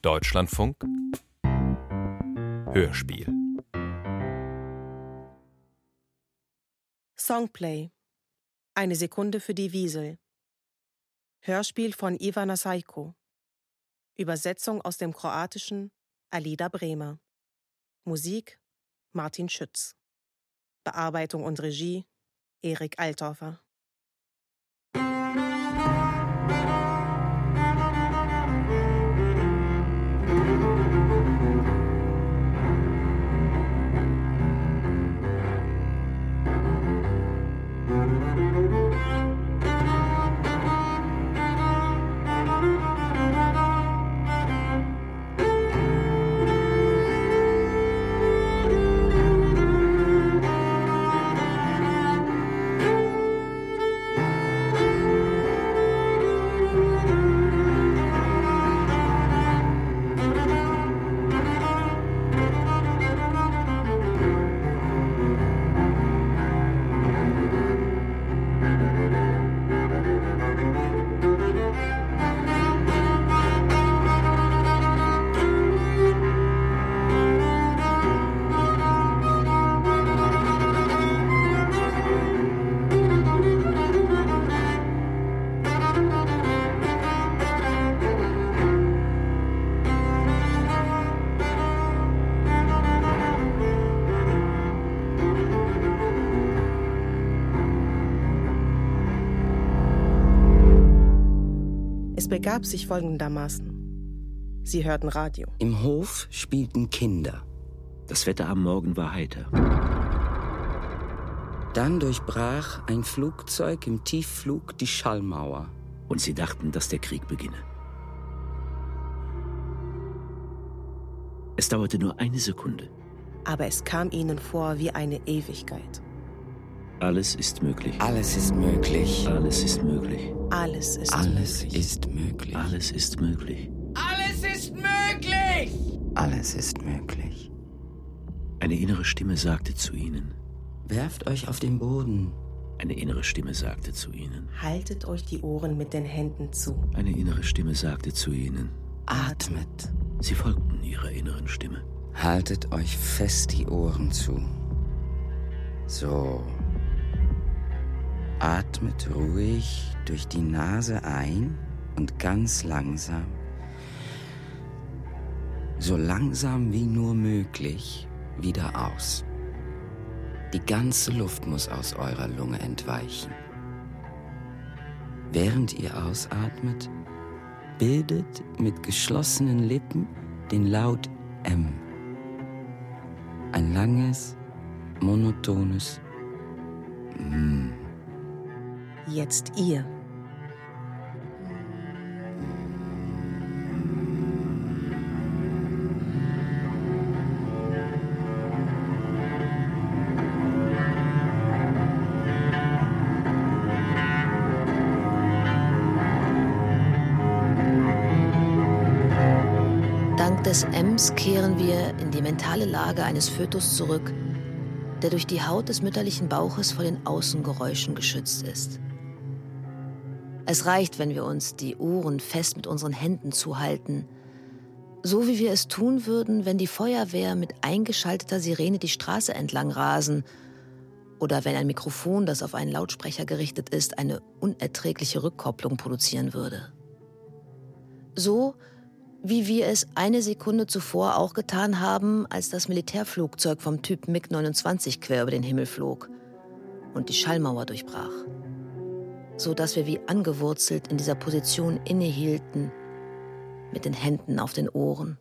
Deutschlandfunk Hörspiel. Songplay. Eine Sekunde für die Wiesel. Hörspiel von Ivana Sajko. Übersetzung aus dem Kroatischen Alida Bremer. Musik Martin Schütz. Bearbeitung und Regie Erik Althofer. Es begab sich folgendermaßen. Sie hörten Radio. Im Hof spielten Kinder. Das Wetter am Morgen war heiter. Dann durchbrach ein Flugzeug im Tiefflug die Schallmauer. Und sie dachten, dass der Krieg beginne. Es dauerte nur eine Sekunde. Aber es kam ihnen vor wie eine Ewigkeit. Alles ist möglich. Alles ist möglich. Alles ist möglich. Alles ist Alles möglich. ist möglich. Alles ist möglich. Alles ist möglich! Alles ist möglich. Eine innere Stimme sagte zu ihnen. Werft euch auf den Boden. Eine innere Stimme sagte zu ihnen. Haltet euch die Ohren mit den Händen zu. Eine innere Stimme sagte zu ihnen. Atmet. Sie folgten ihrer inneren Stimme. Haltet euch fest die Ohren zu. So. Atmet ruhig durch die Nase ein und ganz langsam, so langsam wie nur möglich, wieder aus. Die ganze Luft muss aus eurer Lunge entweichen. Während ihr ausatmet, bildet mit geschlossenen Lippen den Laut M. Ein langes, monotones M. Jetzt ihr. Dank des Ms kehren wir in die mentale Lage eines Fötus zurück, der durch die Haut des mütterlichen Bauches vor den Außengeräuschen geschützt ist. Es reicht, wenn wir uns die Ohren fest mit unseren Händen zuhalten, so wie wir es tun würden, wenn die Feuerwehr mit eingeschalteter Sirene die Straße entlang rasen oder wenn ein Mikrofon, das auf einen Lautsprecher gerichtet ist, eine unerträgliche Rückkopplung produzieren würde. So wie wir es eine Sekunde zuvor auch getan haben, als das Militärflugzeug vom Typ MiG-29 quer über den Himmel flog und die Schallmauer durchbrach, so dass wir wie angewurzelt in dieser Position innehielten, mit den Händen auf den Ohren,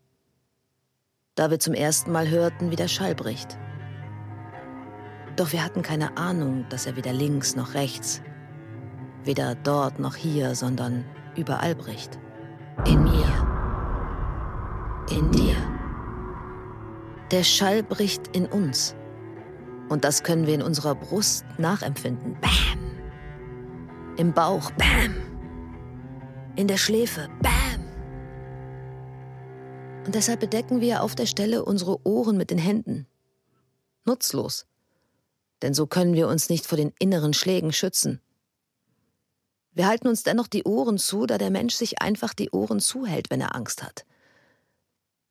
da wir zum ersten Mal hörten, wie der Schall bricht. Doch wir hatten keine Ahnung, dass er weder links noch rechts, weder dort noch hier, sondern überall bricht. In mir. In dir. Der Schall bricht in uns. Und das können wir in unserer Brust nachempfinden. Bam! Im Bauch. Bam! In der Schläfe. Bam! Und deshalb bedecken wir auf der Stelle unsere Ohren mit den Händen. Nutzlos. Denn so können wir uns nicht vor den inneren Schlägen schützen. Wir halten uns dennoch die Ohren zu, da der Mensch sich einfach die Ohren zuhält, wenn er Angst hat.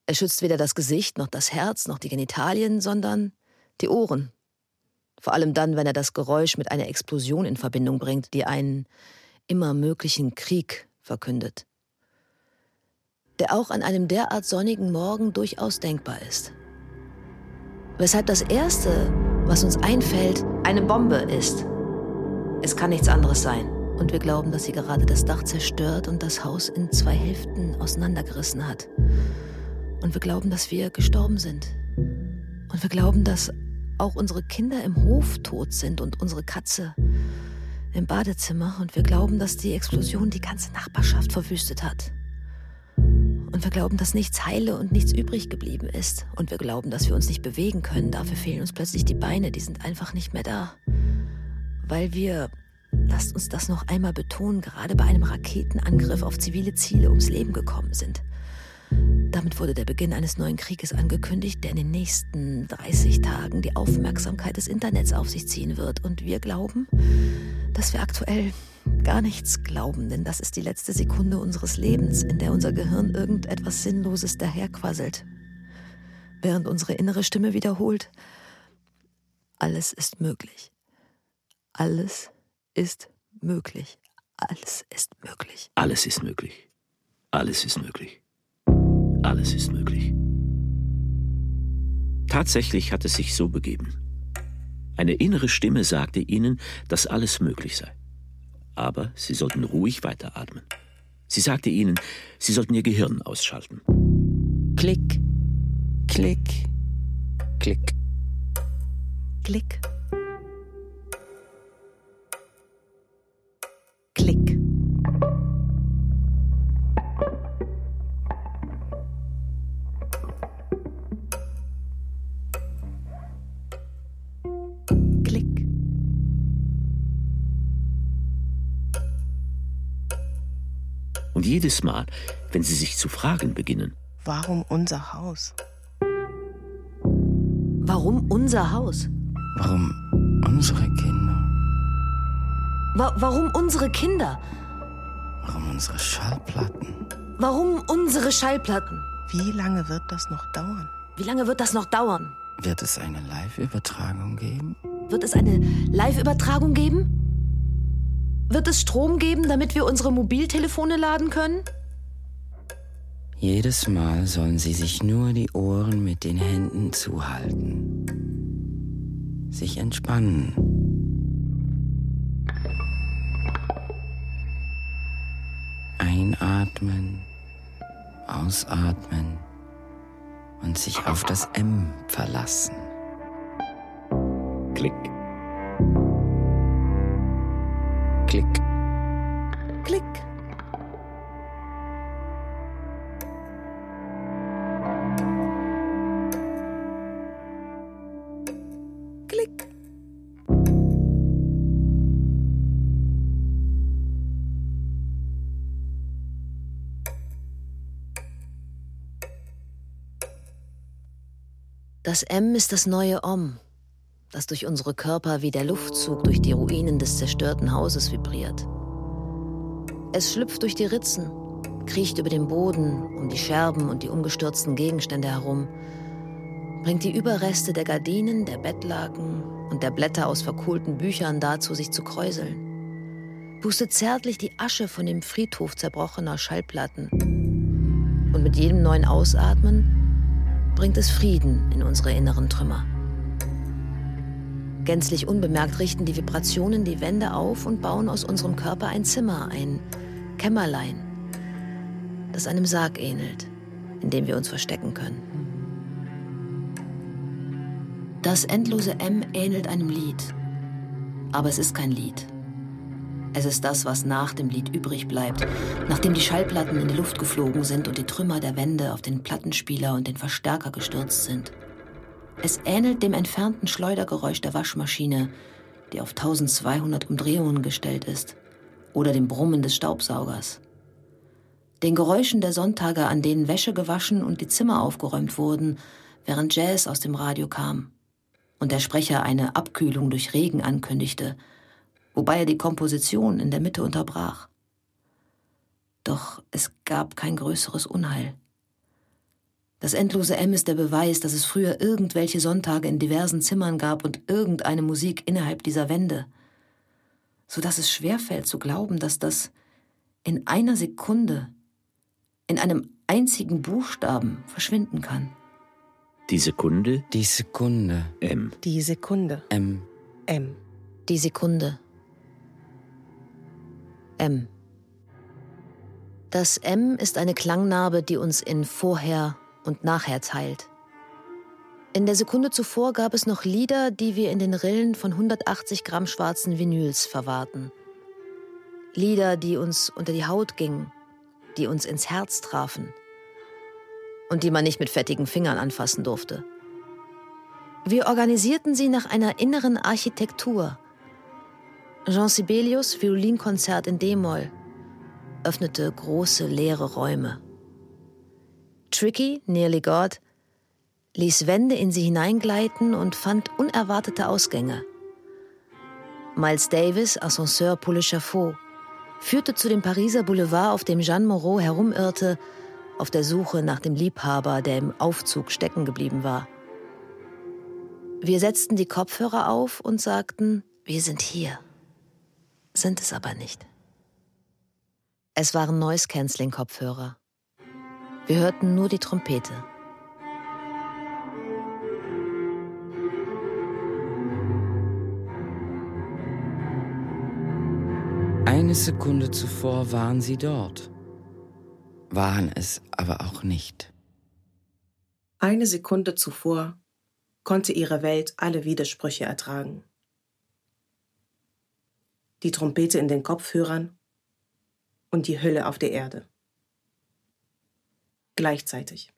Es schützt weder das Gesicht, noch das Herz, noch die Genitalien, sondern die Ohren. Vor allem dann, wenn er das Geräusch mit einer Explosion in Verbindung bringt, die einen immer möglichen Krieg verkündet. Der auch an einem derart sonnigen Morgen durchaus denkbar ist. Weshalb das Erste, was uns einfällt, eine Bombe ist. Es kann nichts anderes sein. Und wir glauben, dass sie gerade das Dach zerstört und das Haus in 2 Hälften auseinandergerissen hat. Und wir glauben, dass wir gestorben sind. Und wir glauben, dass auch unsere Kinder im Hof tot sind und unsere Katze im Badezimmer. Und wir glauben, dass die Explosion die ganze Nachbarschaft verwüstet hat. Und wir glauben, dass nichts heile und nichts übrig geblieben ist. Und wir glauben, dass wir uns nicht bewegen können. Dafür fehlen uns plötzlich die Beine, die sind einfach nicht mehr da. Weil wir, lasst uns das noch einmal betonen, gerade bei einem Raketenangriff auf zivile Ziele ums Leben gekommen sind. Damit wurde der Beginn eines neuen Krieges angekündigt, der in den nächsten 30 Tagen die Aufmerksamkeit des Internets auf sich ziehen wird. Und wir glauben, dass wir aktuell gar nichts glauben, denn das ist die letzte Sekunde unseres Lebens, in der unser Gehirn irgendetwas Sinnloses daherquasselt. Während unsere innere Stimme wiederholt: Alles ist möglich. Alles ist möglich. Alles ist möglich. Alles ist möglich. Alles ist möglich. Alles ist möglich. Tatsächlich hat es sich so begeben. Eine innere Stimme sagte ihnen, dass alles möglich sei. Aber sie sollten ruhig weiteratmen. Sie sagte ihnen, sie sollten ihr Gehirn ausschalten. Klick, klick, klick. Klick. Klick. Klick. Und jedes Mal, wenn sie sich zu fragen beginnen, Warum unser Haus? Warum unser Haus? Warum unsere Kinder? Warum unsere Kinder? Warum unsere Schallplatten? Warum unsere Schallplatten? Wie lange wird das noch dauern? Wie lange wird das noch dauern? Wird es eine Live-Übertragung geben? Wird es eine Live-Übertragung geben? Wird es Strom geben, damit wir unsere Mobiltelefone laden können? Jedes Mal sollen sie sich nur die Ohren mit den Händen zuhalten. Sich entspannen. Einatmen, ausatmen und sich auf das M verlassen. Klick, Klick, Klick. Klick. Das M ist das neue Om, das durch unsere Körper wie der Luftzug durch die Ruinen des zerstörten Hauses vibriert. Es schlüpft durch die Ritzen, kriecht über den Boden, um die Scherben und die umgestürzten Gegenstände herum, bringt die Überreste der Gardinen, der Bettlaken und der Blätter aus verkohlten Büchern dazu, sich zu kräuseln, pustet zärtlich die Asche von dem Friedhof zerbrochener Schallplatten und mit jedem neuen Ausatmen bringt es Frieden in unsere inneren Trümmer. Gänzlich unbemerkt richten die Vibrationen die Wände auf und bauen aus unserem Körper ein Zimmer, ein Kämmerlein, das einem Sarg ähnelt, in dem wir uns verstecken können. Das endlose M ähnelt einem Lied, aber es ist kein Lied. Es ist das, was nach dem Lied übrig bleibt, nachdem die Schallplatten in die Luft geflogen sind und die Trümmer der Wände auf den Plattenspieler und den Verstärker gestürzt sind. Es ähnelt dem entfernten Schleudergeräusch der Waschmaschine, die auf 1200 Umdrehungen gestellt ist, oder dem Brummen des Staubsaugers. Den Geräuschen der Sonntage, an denen Wäsche gewaschen und die Zimmer aufgeräumt wurden, während Jazz aus dem Radio kam und der Sprecher eine Abkühlung durch Regen ankündigte, wobei er die Komposition in der Mitte unterbrach. Doch es gab kein größeres Unheil. Das endlose M ist der Beweis, dass es früher irgendwelche Sonntage in diversen Zimmern gab und irgendeine Musik innerhalb dieser Wände, sodass es schwerfällt zu glauben, dass das in einer Sekunde, in einem einzigen Buchstaben verschwinden kann. Die Sekunde? Die Sekunde. M. Die Sekunde. M. M. Die Sekunde. M. Das M ist eine Klangnarbe, die uns in Vorher und Nachher teilt. In der Sekunde zuvor gab es noch Lieder, die wir in den Rillen von 180 Gramm schwarzen Vinyls verwahrten. Lieder, die uns unter die Haut gingen, die uns ins Herz trafen und die man nicht mit fettigen Fingern anfassen durfte. Wir organisierten sie nach einer inneren Architektur. Jean Sibelius' Violinkonzert in D-Moll öffnete große leere Räume. Tricky, Nearly God, ließ Wände in sie hineingleiten und fand unerwartete Ausgänge. Miles Davis, Ascenseur pour l'Échafaud, führte zu dem Pariser Boulevard, auf dem Jeanne Moreau herumirrte, auf der Suche nach dem Liebhaber, der im Aufzug stecken geblieben war. Wir setzten die Kopfhörer auf und sagten, wir sind hier, sind es aber nicht. Es waren Noise-Canceling-Kopfhörer. Wir hörten nur die Trompete. Eine Sekunde zuvor waren sie dort, waren es aber auch nicht. Eine Sekunde zuvor konnte ihre Welt alle Widersprüche ertragen. Die Trompete in den Kopfhörern und die Hölle auf der Erde. Gleichzeitig.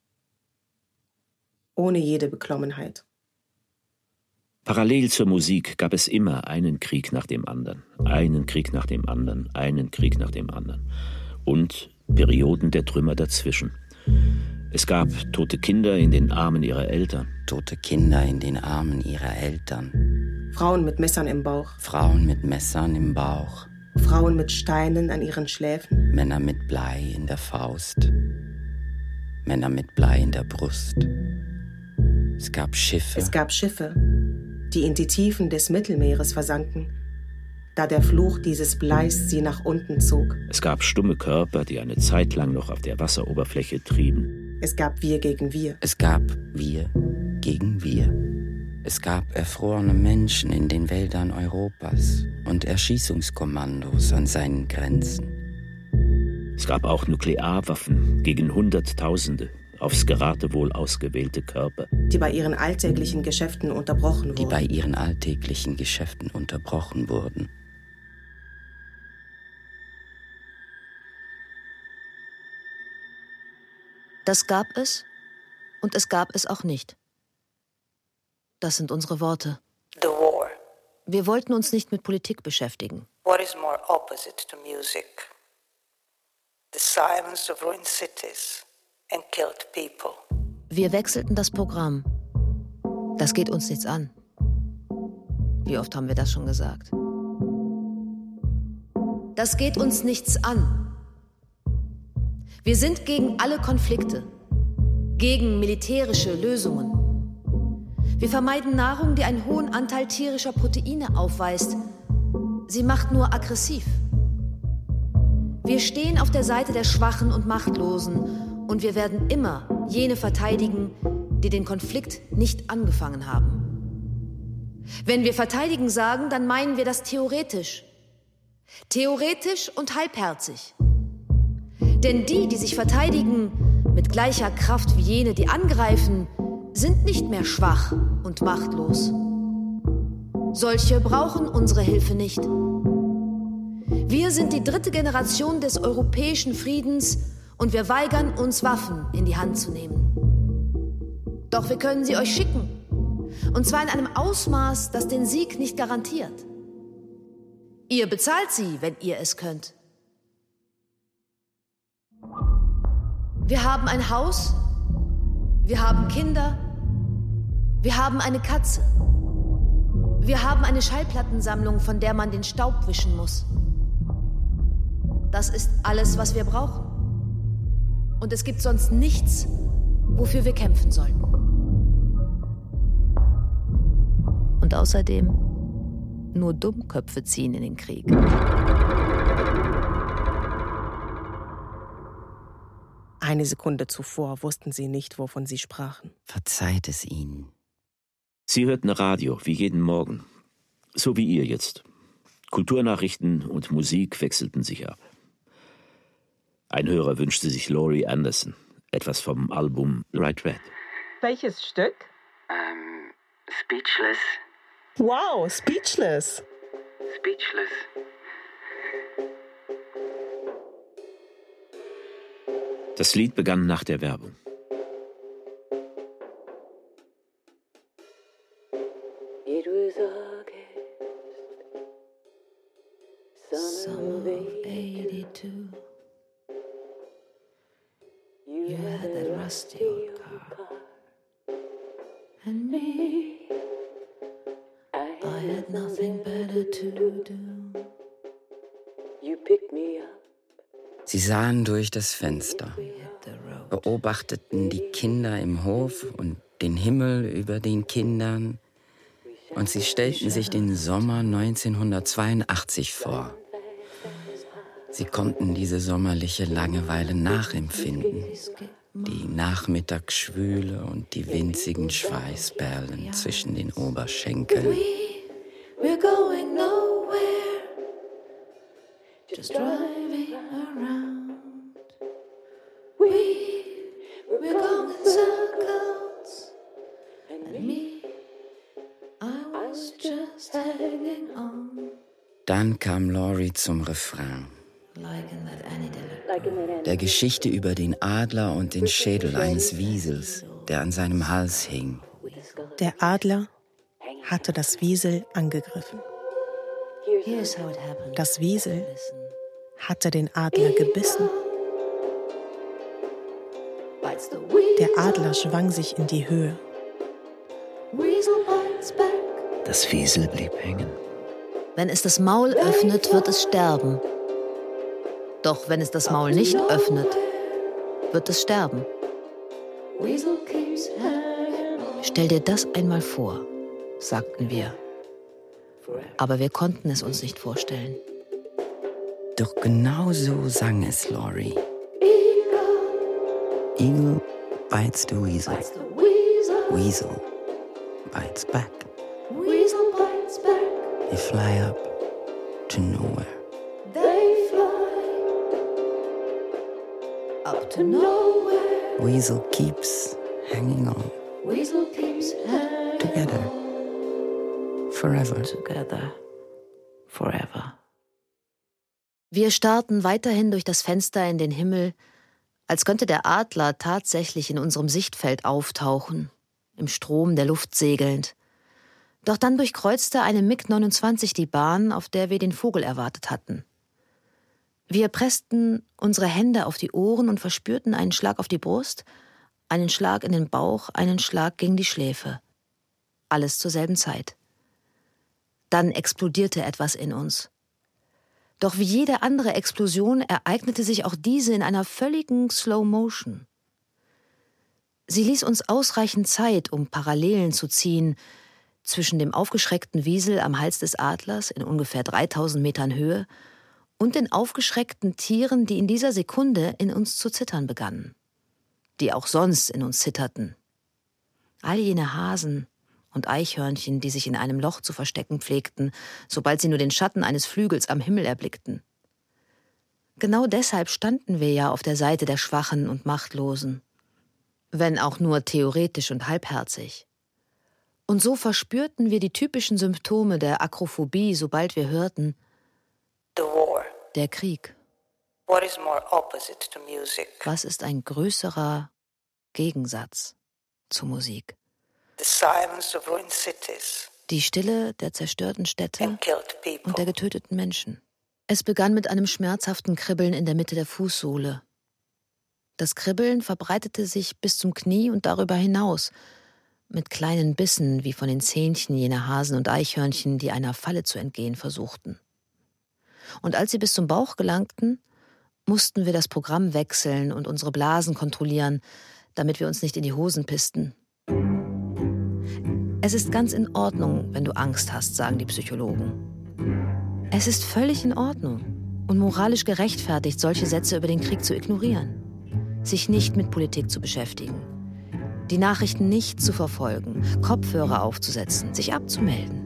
Ohne jede Beklommenheit. Parallel zur Musik gab es immer einen Krieg nach dem anderen, einen Krieg nach dem anderen, einen Krieg nach dem anderen. Und Perioden der Trümmer dazwischen. Es gab tote Kinder in den Armen ihrer Eltern. Tote Kinder in den Armen ihrer Eltern. Frauen mit Messern im Bauch. Frauen mit Messern im Bauch. Frauen mit Steinen an ihren Schläfen. Männer mit Blei in der Faust. Männer mit Blei in der Brust. Es gab Schiffe, die in die Tiefen des Mittelmeeres versanken, da der Fluch dieses Bleis sie nach unten zog. Es gab stumme Körper, die eine Zeit lang noch auf der Wasseroberfläche trieben. Es gab Wir gegen Wir. Es gab Wir gegen Wir. Es gab erfrorene Menschen in den Wäldern Europas und Erschießungskommandos an seinen Grenzen. Es gab auch Nuklearwaffen gegen Hunderttausende, aufs Geratewohl ausgewählte Körper. Die bei ihren alltäglichen Geschäften unterbrochen wurden. Das gab es und es gab es auch nicht. Das sind unsere Worte. The war. Wir wollten uns nicht mit Politik beschäftigen. What is more opposite to music? The silence of ruined cities and killed people. Wir wechselten das Programm. Das geht uns nichts an. Wie oft haben wir das schon gesagt? Das geht uns nichts an. Wir sind gegen alle Konflikte, gegen militärische Lösungen. Wir vermeiden Nahrung, die einen hohen Anteil tierischer Proteine aufweist. Sie macht nur aggressiv. Wir stehen auf der Seite der Schwachen und Machtlosen und wir werden immer jene verteidigen, die den Konflikt nicht angefangen haben. Wenn wir verteidigen sagen, dann meinen wir das theoretisch. Theoretisch und halbherzig. Denn die sich verteidigen, mit gleicher Kraft wie jene, die angreifen, sind nicht mehr schwach und machtlos. Solche brauchen unsere Hilfe nicht. Wir sind die 3. Generation des europäischen Friedens und wir weigern uns, Waffen in die Hand zu nehmen. Doch wir können sie euch schicken. Und zwar in einem Ausmaß, das den Sieg nicht garantiert. Ihr bezahlt sie, wenn ihr es könnt. Wir haben ein Haus, wir haben Kinder, wir haben eine Katze. Wir haben eine Schallplattensammlung, von der man den Staub wischen muss. Das ist alles, was wir brauchen. Und es gibt sonst nichts, wofür wir kämpfen sollten. Und außerdem, nur Dummköpfe ziehen in den Krieg. Eine Sekunde zuvor wussten sie nicht, wovon sie sprachen. Verzeiht es ihnen. Sie hörten Radio, wie jeden Morgen. So wie ihr jetzt. Kulturnachrichten und Musik wechselten sich ab. Ein Hörer wünschte sich Laurie Anderson, etwas vom Album Right Red. Welches Stück? Speechless. Wow, Speechless. Speechless. Das Lied begann nach der Werbung. It was August, Summer of 82. You had that rusty old car. And me, I had nothing better to do. You picked me up. Sie sahen durch das Fenster, beobachteten die Kinder im Hof und den Himmel über den Kindern, und sie stellten sich den Sommer 1982 vor. Sie konnten diese sommerliche Langeweile nachempfinden, die Nachmittagsschwüle und die winzigen Schweißperlen zwischen den Oberschenkeln. We're going nowhere, just driving around. We're going in circles, and me, I was just hanging on. Dann kam Laurie zum Refrain, der Geschichte über den Adler und den Schädel eines Wiesels, der an seinem Hals hing. Der Adler hatte das Wiesel angegriffen. Das Wiesel hatte den Adler gebissen. Der Adler schwang sich in die Höhe. Das Wiesel blieb hängen. Wenn es das Maul öffnet, wird es sterben. Doch wenn es das Maul nicht öffnet, wird es sterben. Stell dir das einmal vor, sagten wir. Aber wir konnten es uns nicht vorstellen. Doch genau so sang es Laurie. Eagle bites the weasel. Weasel bites back. They fly up to nowhere. Up to nowhere. Weasel keeps hanging on. Weasel keeps hanging Together. Forever. Together. Forever. Wir starrten weiterhin durch das Fenster in den Himmel, als könnte der Adler tatsächlich in unserem Sichtfeld auftauchen, im Strom der Luft segelnd. Doch dann durchkreuzte eine MiG-29 die Bahn, auf der wir den Vogel erwartet hatten. Wir pressten unsere Hände auf die Ohren und verspürten einen Schlag auf die Brust, einen Schlag in den Bauch, einen Schlag gegen die Schläfe. Alles zur selben Zeit. Dann explodierte etwas in uns. Doch wie jede andere Explosion ereignete sich auch diese in einer völligen Slow-Motion. Sie ließ uns ausreichend Zeit, um Parallelen zu ziehen zwischen dem aufgeschreckten Wiesel am Hals des Adlers in ungefähr 3000 Metern Höhe und den aufgeschreckten Tieren, die in dieser Sekunde in uns zu zittern begannen, die auch sonst in uns zitterten. All jene Hasen und Eichhörnchen, die sich in einem Loch zu verstecken pflegten, sobald sie nur den Schatten eines Flügels am Himmel erblickten. Genau deshalb standen wir ja auf der Seite der Schwachen und Machtlosen, wenn auch nur theoretisch und halbherzig. Und so verspürten wir die typischen Symptome der Akrophobie, sobald wir hörten: The war. Der Krieg. What is more opposite to music? Was ist ein größerer Gegensatz zu Musik? The silence of ruined cities Die Stille der zerstörten Städte and killed people. und der getöteten Menschen. Es begann mit einem schmerzhaften Kribbeln in der Mitte der Fußsohle. Das Kribbeln verbreitete sich bis zum Knie und darüber hinaus, mit kleinen Bissen wie von den Zähnchen jener Hasen und Eichhörnchen, die einer Falle zu entgehen versuchten. Und als sie bis zum Bauch gelangten, mussten wir das Programm wechseln und unsere Blasen kontrollieren, damit wir uns nicht in die Hosen pissten. Es ist ganz in Ordnung, wenn du Angst hast, sagen die Psychologen. Es ist völlig in Ordnung und moralisch gerechtfertigt, solche Sätze über den Krieg zu ignorieren, sich nicht mit Politik zu beschäftigen, die Nachrichten nicht zu verfolgen, Kopfhörer aufzusetzen, sich abzumelden.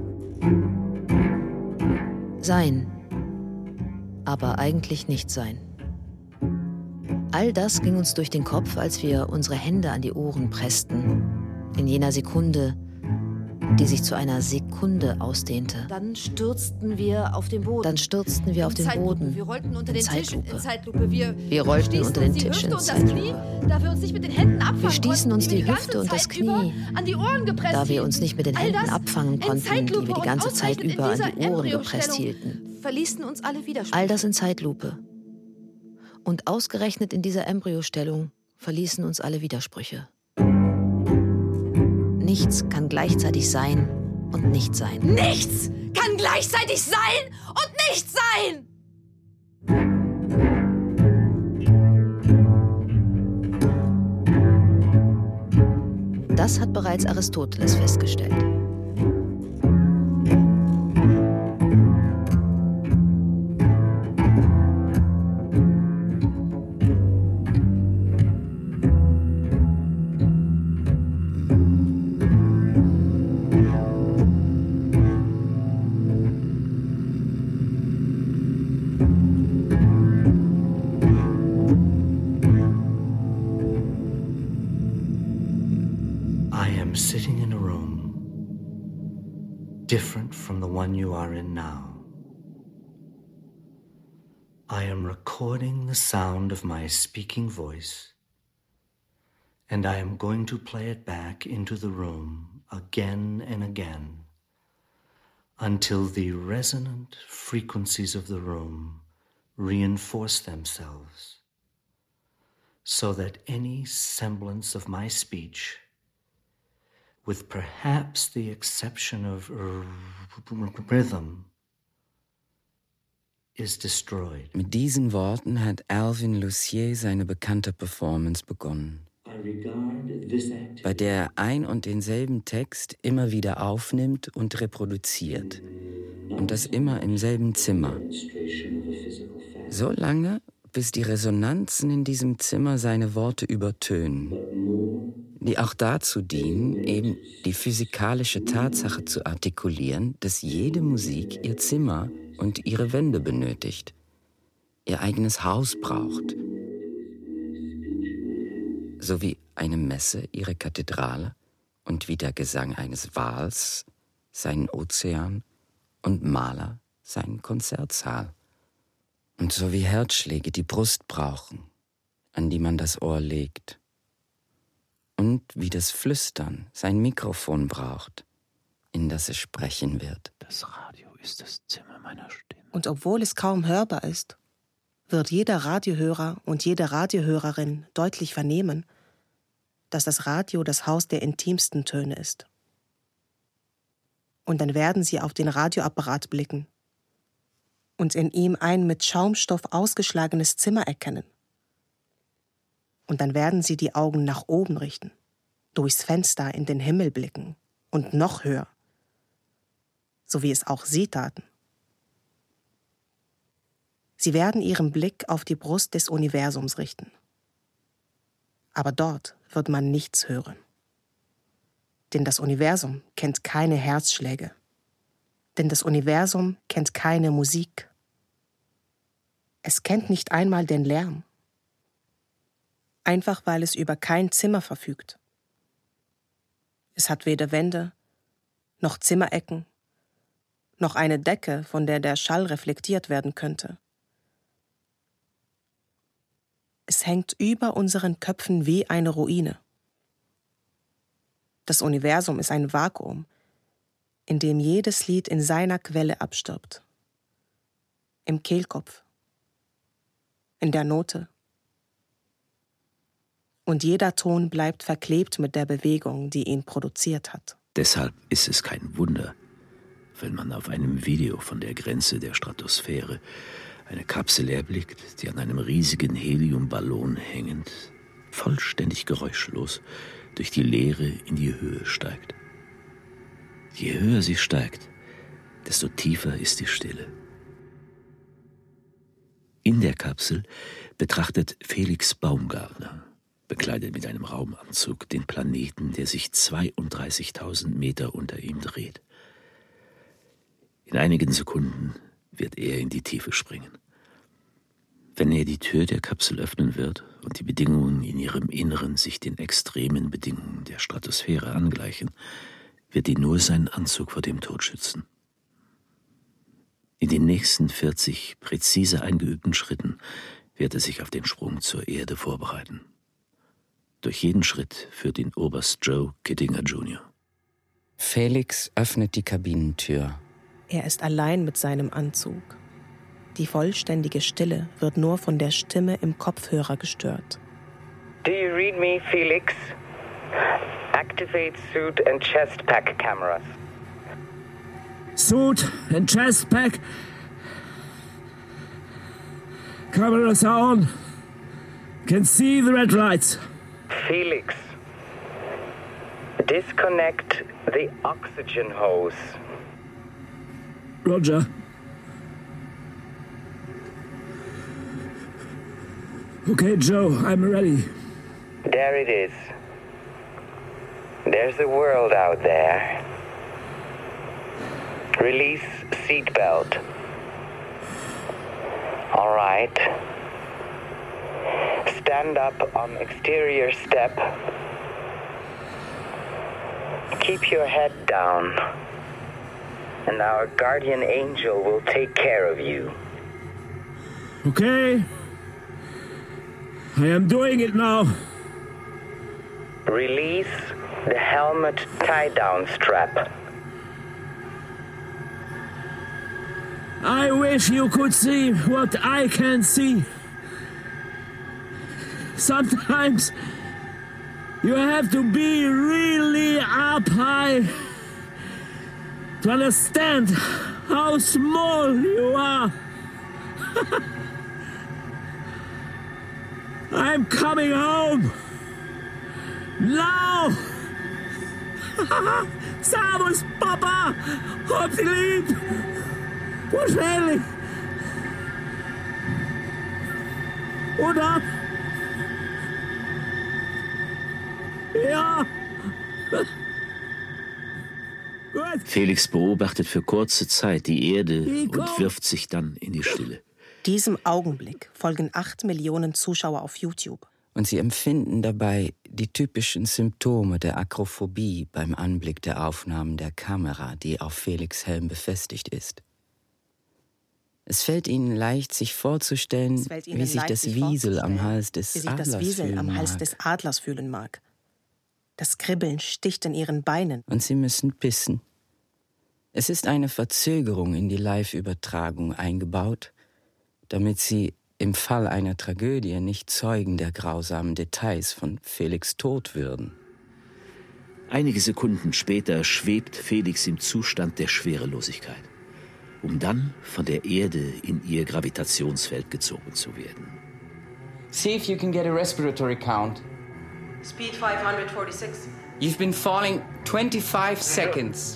Sein, aber eigentlich nicht sein. All das ging uns durch den Kopf, als wir unsere Hände an die Ohren pressten, in jener Sekunde, die sich zu einer Sekunde ausdehnte. Dann stürzten wir auf den Boden. Wir rollten unter den Tisch in Zeitlupe. Wir rollten unter den Tisch in Zeitlupe. Da wir uns nicht mit den Händen abfangen Wir stießen uns die Hüfte und das Knie, an die Ohren gepresst da wir uns nicht mit den Händen abfangen konnten, die wir die ganze Zeit über an die Ohren gepresst hielten. Verließen uns alle Widersprüche. All das in Zeitlupe. Und ausgerechnet in dieser Embryostellung verließen uns alle Widersprüche. Nichts kann gleichzeitig sein und nicht sein. Nichts kann gleichzeitig sein und nicht sein! Das hat bereits Aristoteles festgestellt. Different from the one you are in now. I am recording the sound of my speaking voice, and I am going to play it back into the room again and again until the resonant frequencies of the room reinforce themselves, so that any semblance of my speech, with perhaps the exception of rhythm, is destroyed. Mit diesen Worten hat Alvin Lucier seine bekannte Performance begonnen, bei der er ein und denselben Text immer wieder aufnimmt und reproduziert, und das immer im selben Zimmer. So lange, bis die Resonanzen in diesem Zimmer seine Worte übertönen, die auch dazu dienen, eben die physikalische Tatsache zu artikulieren, dass jede Musik ihr Zimmer und ihre Wände benötigt, ihr eigenes Haus braucht, so wie eine Messe ihre Kathedrale und wie der Gesang eines Wals seinen Ozean und Maler seinen Konzertsaal. Und so wie Herzschläge die Brust brauchen, an die man das Ohr legt. Und wie das Flüstern sein Mikrofon braucht, in das es sprechen wird. Das Radio ist das Zimmer meiner Stimme. Und obwohl es kaum hörbar ist, wird jeder Radiohörer und jede Radiohörerin deutlich vernehmen, dass das Radio das Haus der intimsten Töne ist. Und dann werden sie auf den Radioapparat blicken und in ihm ein mit Schaumstoff ausgeschlagenes Zimmer erkennen. Und dann werden sie die Augen nach oben richten, durchs Fenster in den Himmel blicken und noch höher, so wie es auch sie taten. Sie werden ihren Blick auf die Brust des Universums richten. Aber dort wird man nichts hören. Denn das Universum kennt keine Herzschläge. Denn das Universum kennt keine Musik. Es kennt nicht einmal den Lärm. Einfach weil es über kein Zimmer verfügt. Es hat weder Wände, noch Zimmerecken, noch eine Decke, von der der Schall reflektiert werden könnte. Es hängt über unseren Köpfen wie eine Ruine. Das Universum ist ein Vakuum, in dem jedes Lied in seiner Quelle abstirbt. Im Kehlkopf, in der Note. Und jeder Ton bleibt verklebt mit der Bewegung, die ihn produziert hat. Deshalb ist es kein Wunder, wenn man auf einem Video von der Grenze der Stratosphäre eine Kapsel erblickt, die an einem riesigen Heliumballon hängend vollständig geräuschlos durch die Leere in die Höhe steigt. Je höher sie steigt, desto tiefer ist die Stille. In der Kapsel betrachtet Felix Baumgartner, bekleidet mit einem Raumanzug, den Planeten, der sich 32.000 Meter unter ihm dreht. In einigen Sekunden wird er in die Tiefe springen. Wenn er die Tür der Kapsel öffnen wird und die Bedingungen in ihrem Inneren sich den extremen Bedingungen der Stratosphäre angleichen, wird ihn nur sein Anzug vor dem Tod schützen. In den nächsten 40 präzise eingeübten Schritten wird er sich auf den Sprung zur Erde vorbereiten. Durch jeden Schritt führt ihn Oberst Joe Kittinger Jr. Felix öffnet die Kabinentür. Er ist allein mit seinem Anzug. Die vollständige Stille wird nur von der Stimme im Kopfhörer gestört. Do you read me, Felix? Activate suit and chest pack cameras. Suit and chest pack. Cameras are on. Can see the red lights. Felix, disconnect the oxygen hose. Roger. Okay, Joe, I'm ready. There it is. There's a world out there. Release seatbelt. All right. Stand up on exterior step. Keep your head down. And our guardian angel will take care of you. Okay. I am doing it now. Release the helmet tie-down strap. I wish you could see what I can see. Sometimes you have to be really up high to understand how small you are. I'm coming home. Now! Servus, Papa! Hab dich lieb! Wahrscheinlich! Und ab! Ja! Felix beobachtet für kurze Zeit die Erde und wirft sich dann in die Stille. Diesem Augenblick folgen 8 Millionen Zuschauer auf YouTube. Und sie empfinden dabei die typischen Symptome der Akrophobie beim Anblick der Aufnahmen der Kamera, die auf Felix' Helm befestigt ist. Es fällt ihnen leicht, sich vorzustellen, wie sich das Wiesel am Hals des Adlers fühlen mag. Das Kribbeln sticht in ihren Beinen. Und sie müssen pissen. Es ist eine Verzögerung in die Live-Übertragung eingebaut, damit sie im Fall einer Tragödie nicht Zeugen der grausamen Details von Felix' Tod würden. Einige Sekunden später schwebt Felix im Zustand der Schwerelosigkeit, um dann von der Erde in ihr Gravitationsfeld gezogen zu werden. See if you can get a respiratory count. Speed 546. You've been falling 25 seconds.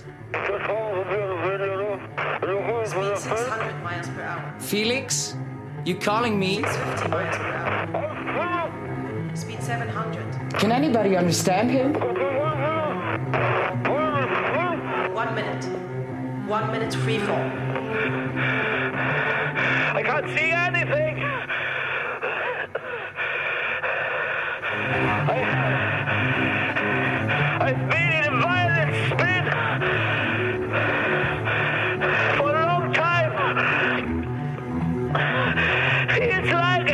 Speed 600 miles per hour. Felix, you calling me? 650 miles per hour. Speed 700. Can anybody understand him? 1 minute. 1 minute free fall. I can't see anything. I've been in a violent spin for a long time. Feels like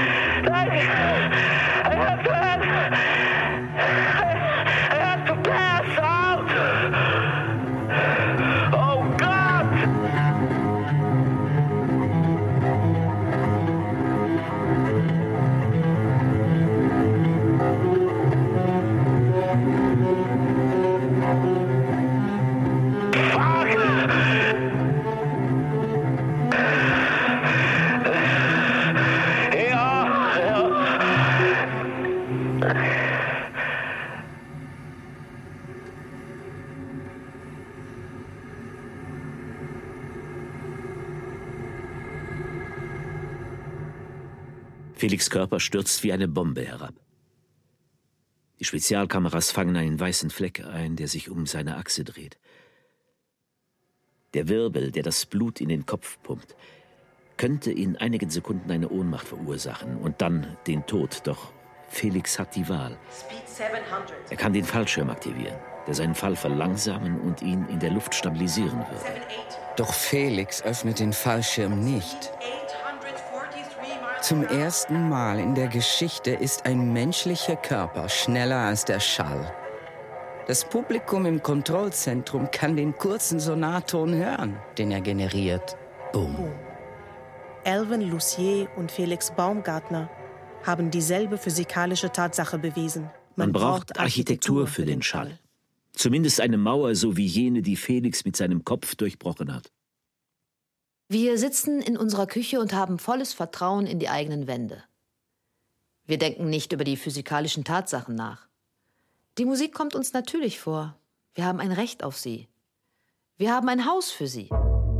I have to pass out. Oh God! Felix' Körper stürzt wie eine Bombe herab. Die Spezialkameras fangen einen weißen Fleck ein, der sich um seine Achse dreht. Der Wirbel, der das Blut in den Kopf pumpt, könnte in einigen Sekunden eine Ohnmacht verursachen und dann den Tod. Doch Felix hat die Wahl. Er kann den Fallschirm aktivieren, der seinen Fall verlangsamen und ihn in der Luft stabilisieren würde. Doch Felix öffnet den Fallschirm nicht. Zum ersten Mal in der Geschichte ist ein menschlicher Körper schneller als der Schall. Das Publikum im Kontrollzentrum kann den kurzen Sonarton hören, den er generiert. Boom. Alvin Lucier und Felix Baumgartner haben dieselbe physikalische Tatsache bewiesen. Man braucht Architektur für den Schall. Zumindest eine Mauer, so wie jene, die Felix mit seinem Kopf durchbrochen hat. Wir sitzen in unserer Küche und haben volles Vertrauen in die eigenen Wände. Wir denken nicht über die physikalischen Tatsachen nach. Die Musik kommt uns natürlich vor. Wir haben ein Recht auf sie. Wir haben ein Haus für sie.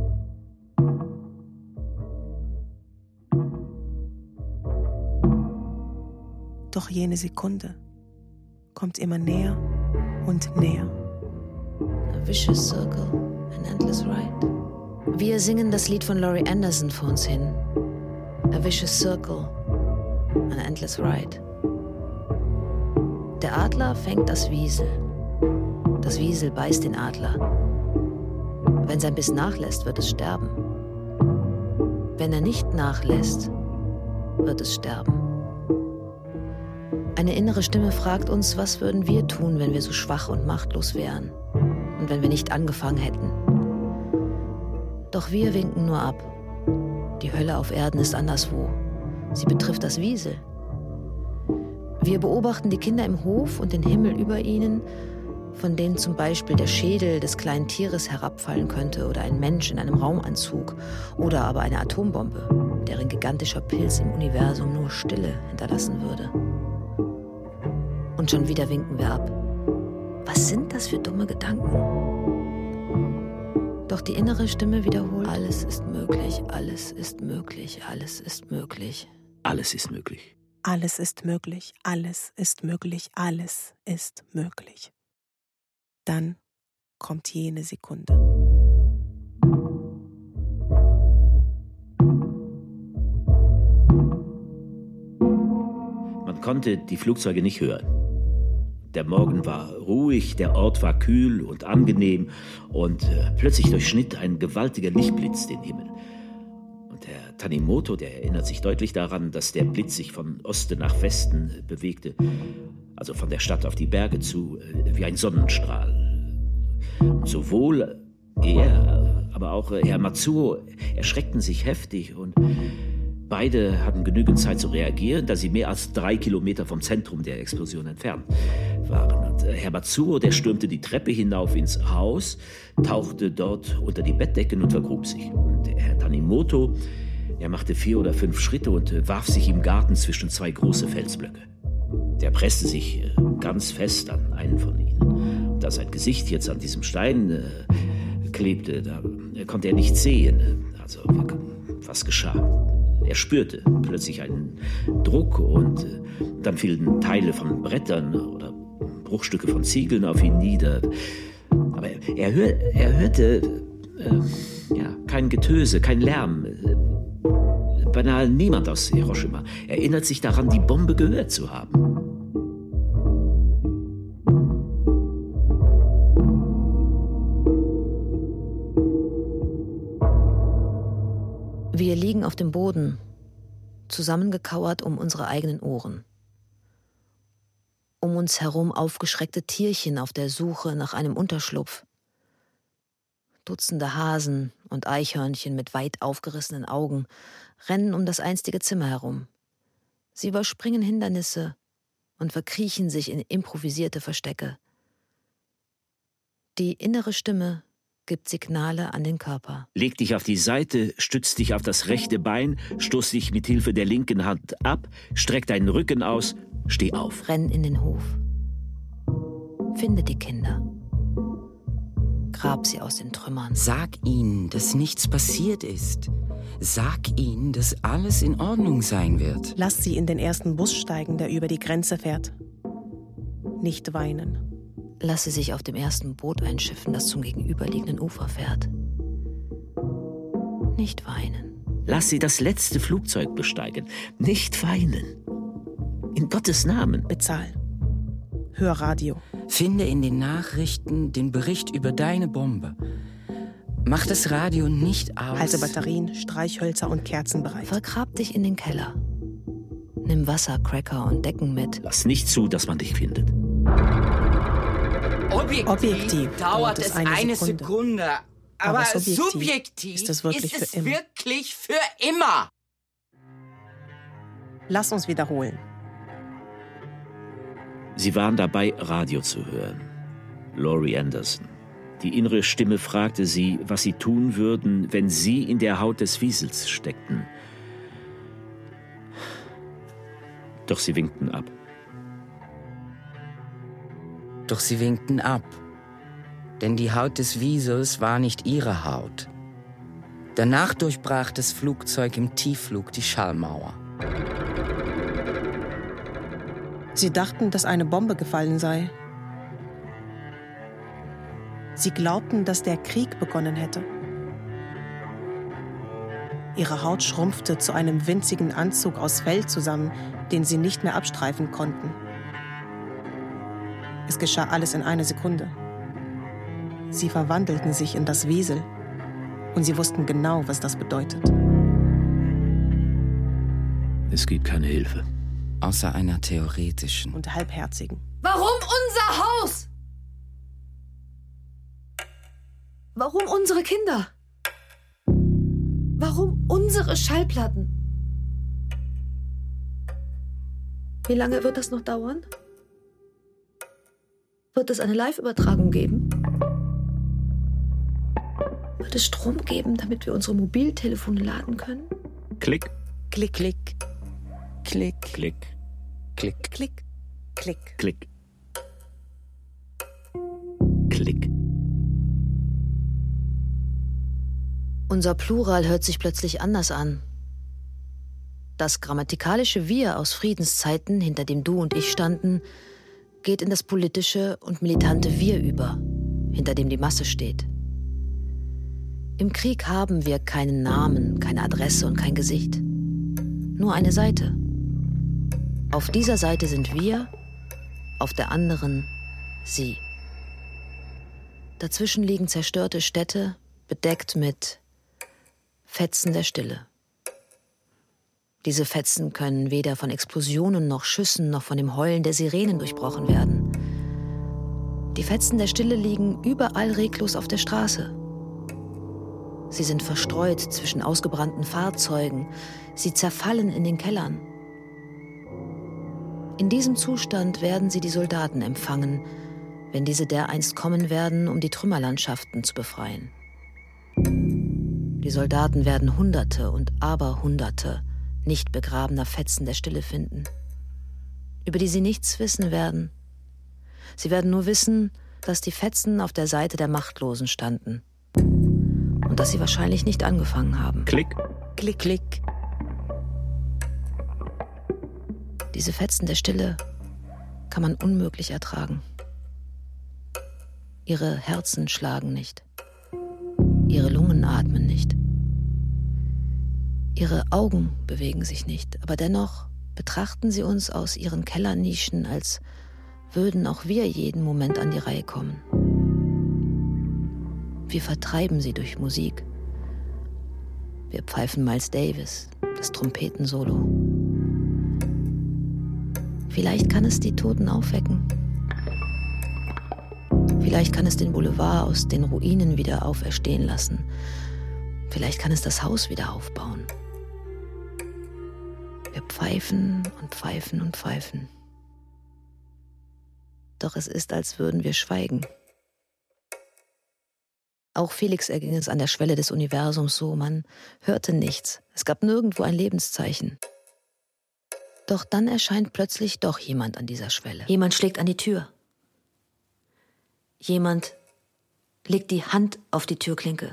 Doch jene Sekunde kommt immer näher und näher. A vicious circle, an endless ride. Wir singen das Lied von Laurie Anderson vor uns hin. A vicious circle, an endless ride. Der Adler fängt das Wiesel. Das Wiesel beißt den Adler. Wenn sein Biss nachlässt, wird es sterben. Wenn er nicht nachlässt, wird es sterben. Eine innere Stimme fragt uns, was würden wir tun, wenn wir so schwach und machtlos wären und wenn wir nicht angefangen hätten. Doch wir winken nur ab. Die Hölle auf Erden ist anderswo. Sie betrifft das Wiesel. Wir beobachten die Kinder im Hof und den Himmel über ihnen, von denen zum Beispiel der Schädel des kleinen Tieres herabfallen könnte oder ein Mensch in einem Raumanzug oder aber eine Atombombe, deren gigantischer Pilz im Universum nur Stille hinterlassen würde. Und schon wieder winken wir ab. Was sind das für dumme Gedanken? Doch die innere Stimme wiederholt, alles ist möglich, alles ist möglich, alles ist möglich. Alles ist möglich. Alles ist möglich, alles ist möglich, alles ist möglich. Dann kommt jene Sekunde. Man konnte die Flugzeuge nicht hören. Der Morgen war ruhig, der Ort war kühl und angenehm und plötzlich durchschnitt ein gewaltiger Lichtblitz den Himmel. Und Herr Tanimoto, der erinnert sich deutlich daran, dass der Blitz sich von Osten nach Westen bewegte, also von der Stadt auf die Berge zu, wie ein Sonnenstrahl. Und sowohl er, aber auch Herr Matsuo erschreckten sich heftig und beide hatten genügend Zeit zu reagieren, da sie mehr als 3 Kilometer vom Zentrum der Explosion entfernt waren. Und Herr Matsuo, der stürmte die Treppe hinauf ins Haus, tauchte dort unter die Bettdecken und vergrub sich. Und Herr Tanimoto, er machte 4 oder 5 Schritte und warf sich im Garten zwischen 2 große Felsblöcke. Der presste sich ganz fest an einen von ihnen. Und da sein Gesicht jetzt an diesem Stein klebte, da konnte er nichts sehen. Also, was geschah? Er spürte plötzlich einen Druck und dann fielen Teile von Brettern oder Bruchstücke von Ziegeln auf ihn nieder. Aber er hörte kein Getöse, kein Lärm. Beinahe niemand aus Hiroshima erinnert sich daran, die Bombe gehört zu haben. Wir liegen auf dem Boden, zusammengekauert um unsere eigenen Ohren. Um uns herum aufgeschreckte Tierchen auf der Suche nach einem Unterschlupf. Dutzende Hasen und Eichhörnchen mit weit aufgerissenen Augen rennen um das einstige Zimmer herum. Sie überspringen Hindernisse und verkriechen sich in improvisierte Verstecke. Die innere Stimme gibt Signale an den Körper. Leg dich auf die Seite, stütz dich auf das rechte Bein, stoß dich mit Hilfe der linken Hand ab, streck deinen Rücken aus Steh auf. Renn in den Hof. Finde die Kinder. Grab sie aus den Trümmern. Sag ihnen, dass nichts passiert ist. Sag ihnen, dass alles in Ordnung sein wird. Lass sie in den ersten Bus steigen, der über die Grenze fährt. Nicht weinen. Lass sie sich auf dem ersten Boot einschiffen, das zum gegenüberliegenden Ufer fährt. Nicht weinen. Lass sie das letzte Flugzeug besteigen. Nicht weinen. In Gottes Namen. Bezahl. Hör Radio. Finde in den Nachrichten den Bericht über deine Bombe. Mach das Radio nicht aus. Halte Batterien, Streichhölzer und Kerzen bereit. Vergrab dich in den Keller. Nimm Wasser, Cracker und Decken mit. Lass nicht zu, dass man dich findet. Objektiv dauert es eine Sekunde. Aber subjektiv ist es wirklich für immer. Lass uns wiederholen. Sie waren dabei, Radio zu hören. Laurie Anderson. Die innere Stimme fragte sie, was sie tun würden, wenn sie in der Haut des Wiesels steckten. Doch sie winkten ab. Denn die Haut des Wiesels war nicht ihre Haut. Danach durchbrach das Flugzeug im Tiefflug die Schallmauer. Sie dachten, dass eine Bombe gefallen sei. Sie glaubten, dass der Krieg begonnen hätte. Ihre Haut schrumpfte zu einem winzigen Anzug aus Fell zusammen, den sie nicht mehr abstreifen konnten. Es geschah alles in einer Sekunde. Sie verwandelten sich in das Wiesel und sie wussten genau, was das bedeutet. Es gibt keine Hilfe. Außer einer theoretischen. Und halbherzigen. Warum unser Haus? Warum unsere Kinder? Warum unsere Schallplatten? Wie lange wird das noch dauern? Wird es eine Live-Übertragung geben? Wird es Strom geben, damit wir unsere Mobiltelefone laden können? Klick. Klick, klick. Klick. Klick. Klick. Klick. Klick. Klick. Klick. Unser Plural hört sich plötzlich anders an. Das grammatikalische Wir aus Friedenszeiten, hinter dem du und ich standen, geht in das politische und militante Wir über, hinter dem die Masse steht. Im Krieg haben wir keinen Namen, keine Adresse und kein Gesicht. Nur eine Seite. Auf dieser Seite sind wir, auf der anderen sie. Dazwischen liegen zerstörte Städte, bedeckt mit Fetzen der Stille. Diese Fetzen können weder von Explosionen noch Schüssen noch von dem Heulen der Sirenen durchbrochen werden. Die Fetzen der Stille liegen überall reglos auf der Straße. Sie sind verstreut zwischen ausgebrannten Fahrzeugen. Sie zerfallen in den Kellern. In diesem Zustand werden sie die Soldaten empfangen, wenn diese dereinst kommen werden, um die Trümmerlandschaften zu befreien. Die Soldaten werden Hunderte und Aberhunderte nicht begrabener Fetzen der Stille finden, über die sie nichts wissen werden. Sie werden nur wissen, dass die Fetzen auf der Seite der Machtlosen standen und dass sie wahrscheinlich nicht angefangen haben. Klick. Klick, klick. Diese Fetzen der Stille kann man unmöglich ertragen. Ihre Herzen schlagen nicht. Ihre Lungen atmen nicht. Ihre Augen bewegen sich nicht, aber dennoch betrachten sie uns aus ihren Kellernischen, als würden auch wir jeden Moment an die Reihe kommen. Wir vertreiben sie durch Musik. Wir pfeifen Miles Davis, das Trompetensolo. Vielleicht kann es die Toten aufwecken. Vielleicht kann es den Boulevard aus den Ruinen wieder auferstehen lassen. Vielleicht kann es das Haus wieder aufbauen. Wir pfeifen und pfeifen und pfeifen. Doch es ist, als würden wir schweigen. Auch Felix erging es an der Schwelle des Universums so, man hörte nichts. Es gab nirgendwo ein Lebenszeichen. Doch dann erscheint plötzlich doch jemand an dieser Schwelle. Jemand schlägt an die Tür. Jemand legt die Hand auf die Türklinke.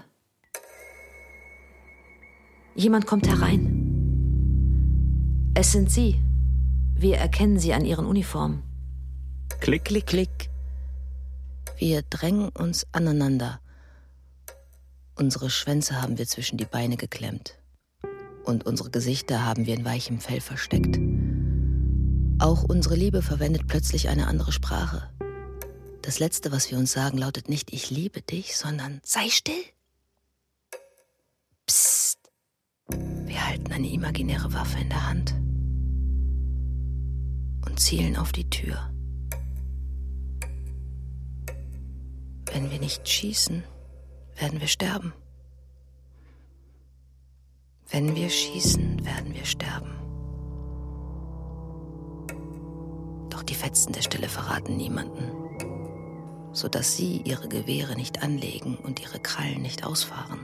Jemand kommt herein. Es sind Sie. Wir erkennen Sie an Ihren Uniformen. Klick, klick, klick. Wir drängen uns aneinander. Unsere Schwänze haben wir zwischen die Beine geklemmt. Und unsere Gesichter haben wir in weichem Fell versteckt. Auch unsere Liebe verwendet plötzlich eine andere Sprache. Das Letzte, was wir uns sagen, lautet nicht "Ich liebe dich", sondern "Sei still". Psst. Wir halten eine imaginäre Waffe in der Hand und zielen auf die Tür. Wenn wir nicht schießen, werden wir sterben. Wenn wir schießen, werden wir sterben. Doch die Fetzen der Stille verraten niemanden, sodass sie ihre Gewehre nicht anlegen und ihre Krallen nicht ausfahren.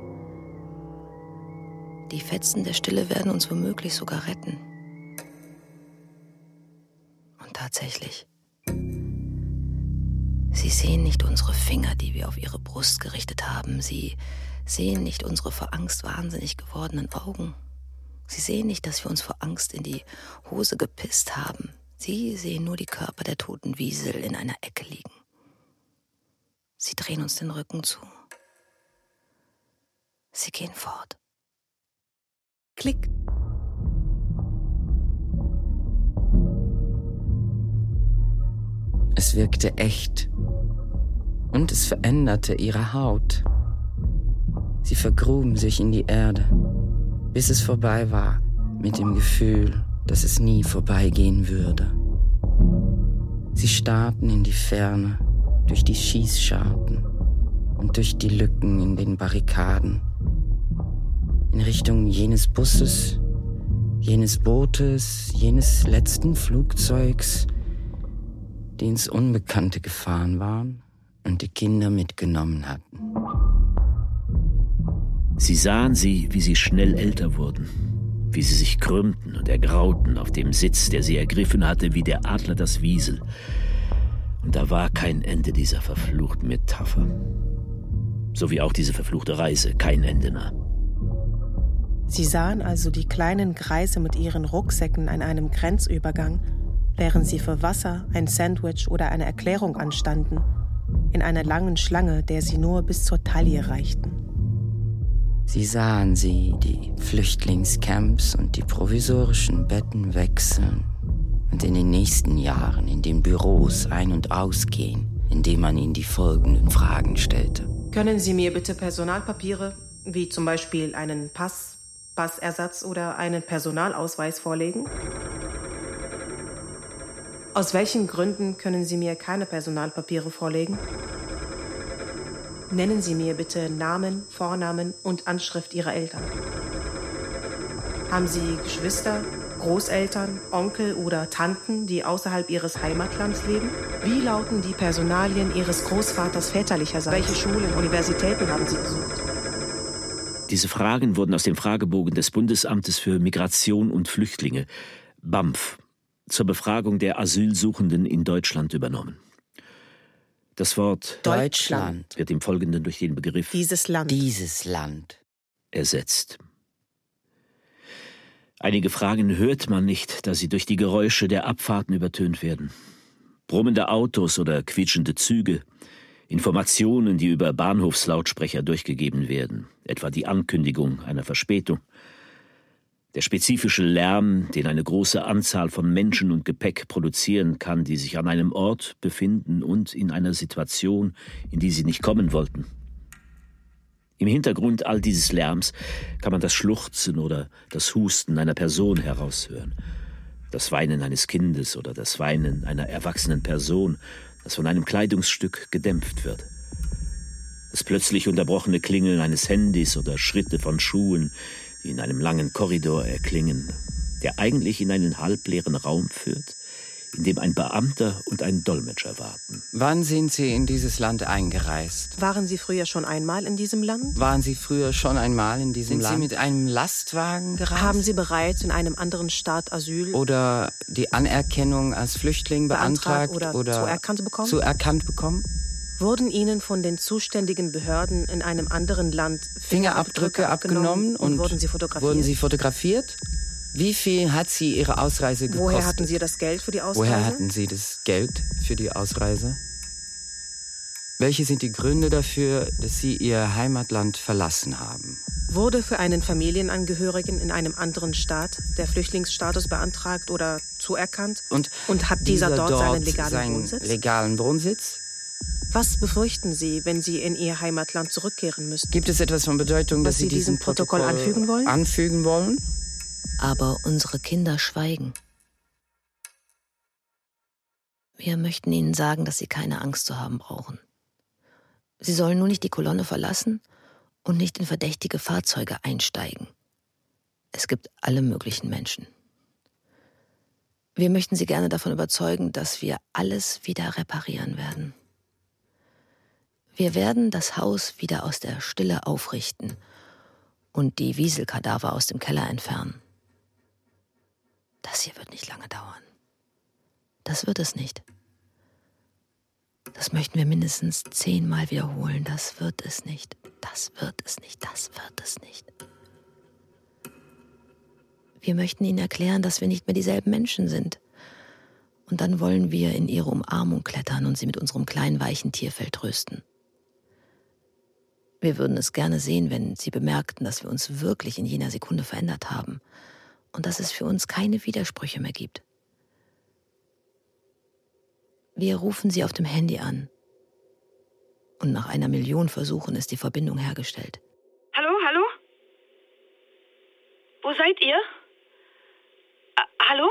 Die Fetzen der Stille werden uns womöglich sogar retten. Und tatsächlich, sie sehen nicht unsere Finger, die wir auf ihre Brust gerichtet haben. Sie sehen nicht unsere vor Angst wahnsinnig gewordenen Augen. Sie sehen nicht, dass wir uns vor Angst in die Hose gepisst haben. Sie sehen nur die Körper der toten Wiesel in einer Ecke liegen. Sie drehen uns den Rücken zu. Sie gehen fort. Klick. Es wirkte echt und es veränderte ihre Haut. Sie vergruben sich in die Erde, bis es vorbei war, mit dem Gefühl, dass es nie vorbeigehen würde. Sie starrten in die Ferne, durch die Schießscharten und durch die Lücken in den Barrikaden, in Richtung jenes Busses, jenes Bootes, jenes letzten Flugzeugs, die ins Unbekannte gefahren waren und die Kinder mitgenommen hatten. Sie sahen sie, wie sie schnell älter wurden, wie sie sich krümmten und ergrauten auf dem Sitz, der sie ergriffen hatte, wie der Adler das Wiesel. Und da war kein Ende dieser verfluchten Metapher. So wie auch diese verfluchte Reise kein Ende nahm. Sie sahen also die kleinen Greise mit ihren Rucksäcken an einem Grenzübergang, während sie für Wasser, ein Sandwich oder eine Erklärung anstanden, in einer langen Schlange, der sie nur bis zur Taille reichten. Sie sahen sie, die Flüchtlingscamps und die provisorischen Betten wechseln und in den nächsten Jahren in den Büros ein- und ausgehen, indem man ihnen die folgenden Fragen stellte. Können Sie mir bitte Personalpapiere, wie zum Beispiel einen Pass, Passersatz oder einen Personalausweis vorlegen? Aus welchen Gründen können Sie mir keine Personalpapiere vorlegen? Nennen Sie mir bitte Namen, Vornamen und Anschrift Ihrer Eltern. Haben Sie Geschwister, Großeltern, Onkel oder Tanten, die außerhalb Ihres Heimatlands leben? Wie lauten die Personalien Ihres Großvaters väterlicherseits? Welche Schulen, Universitäten haben Sie besucht? Diese Fragen wurden aus dem Fragebogen des Bundesamtes für Migration und Flüchtlinge, BAMF, zur Befragung der Asylsuchenden in Deutschland übernommen. Das Wort Deutschland wird im Folgenden durch den Begriff dieses Land ersetzt. Einige Fragen hört man nicht, da sie durch die Geräusche der Abfahrten übertönt werden. Brummende Autos oder quietschende Züge, Informationen, die über Bahnhofslautsprecher durchgegeben werden, etwa die Ankündigung einer Verspätung. Der spezifische Lärm, den eine große Anzahl von Menschen und Gepäck produzieren kann, die sich an einem Ort befinden und in einer Situation, in die sie nicht kommen wollten. Im Hintergrund all dieses Lärms kann man das Schluchzen oder das Husten einer Person heraushören, das Weinen eines Kindes oder das Weinen einer erwachsenen Person, das von einem Kleidungsstück gedämpft wird. Das plötzlich unterbrochene Klingeln eines Handys oder Schritte von Schuhen, die in einem langen Korridor erklingen, der eigentlich in einen halbleeren Raum führt, in dem ein Beamter und ein Dolmetscher warten. Wann sind Sie in dieses Land eingereist? Waren Sie früher schon einmal in diesem Land? Sind Sie mit einem Lastwagen gereist? Haben Sie bereits in einem anderen Staat Asyl oder die Anerkennung als Flüchtling beantragt oder zuerkannt bekommen? Wurden Ihnen von den zuständigen Behörden in einem anderen Land Fingerabdrücke abgenommen und wurden Sie fotografiert? Wie viel hat Sie Ihre Ausreise gekostet? Woher hatten Sie das Geld für die Ausreise? Welche sind die Gründe dafür, dass Sie Ihr Heimatland verlassen haben? Wurde für einen Familienangehörigen in einem anderen Staat der Flüchtlingsstatus beantragt oder zuerkannt? Und hat dieser dort seinen legalen Wohnsitz? Was befürchten Sie, wenn Sie in Ihr Heimatland zurückkehren müssten? Gibt es etwas von Bedeutung, dass Sie diesem Protokoll anfügen wollen? Aber unsere Kinder schweigen. Wir möchten ihnen sagen, dass sie keine Angst zu haben brauchen. Sie sollen nur nicht die Kolonne verlassen und nicht in verdächtige Fahrzeuge einsteigen. Es gibt alle möglichen Menschen. Wir möchten sie gerne davon überzeugen, dass wir alles wieder reparieren werden. Wir werden das Haus wieder aus der Stille aufrichten und die Wieselkadaver aus dem Keller entfernen. Das hier wird nicht lange dauern. Das wird es nicht. Das möchten wir mindestens 10-mal wiederholen. Das wird es nicht. Das wird es nicht. Das wird es nicht. Wir möchten ihnen erklären, dass wir nicht mehr dieselben Menschen sind. Und dann wollen wir in ihre Umarmung klettern und sie mit unserem kleinen weichen Tierfell trösten. Wir würden es gerne sehen, wenn sie bemerkten, dass wir uns wirklich in jener Sekunde verändert haben. Und dass es für uns keine Widersprüche mehr gibt. Wir rufen sie auf dem Handy an. Und nach 1 Million Versuchen ist die Verbindung hergestellt. Hallo? Wo seid ihr? Hallo?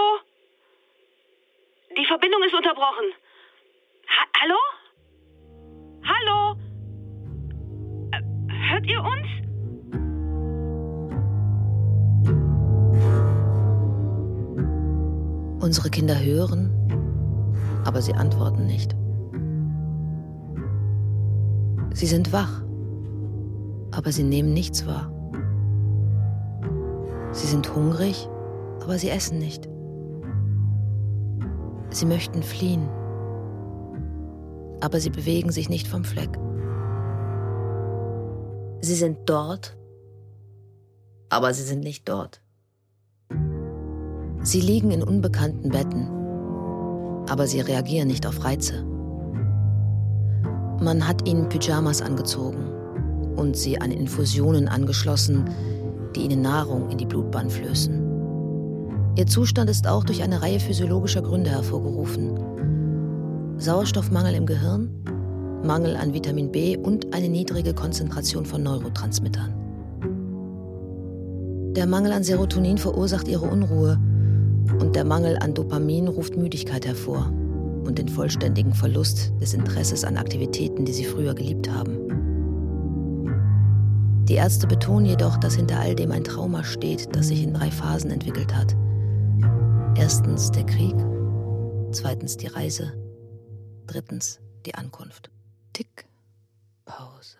Die Verbindung ist unterbrochen. Hallo? Hört ihr uns? Unsere Kinder hören, aber sie antworten nicht. Sie sind wach, aber sie nehmen nichts wahr. Sie sind hungrig, aber sie essen nicht. Sie möchten fliehen, aber sie bewegen sich nicht vom Fleck. Sie sind dort, aber sie sind nicht dort. Sie liegen in unbekannten Betten, aber sie reagieren nicht auf Reize. Man hat ihnen Pyjamas angezogen und sie an Infusionen angeschlossen, die ihnen Nahrung in die Blutbahn flößen. Ihr Zustand ist auch durch eine Reihe physiologischer Gründe hervorgerufen. Sauerstoffmangel im Gehirn, Mangel an Vitamin B und eine niedrige Konzentration von Neurotransmittern. Der Mangel an Serotonin verursacht ihre Unruhe und der Mangel an Dopamin ruft Müdigkeit hervor und den vollständigen Verlust des Interesses an Aktivitäten, die sie früher geliebt haben. Die Ärzte betonen jedoch, dass hinter all dem ein Trauma steht, das sich in 3 Phasen entwickelt hat. Erstens der Krieg, zweitens die Reise, drittens die Ankunft. Tick, Pause.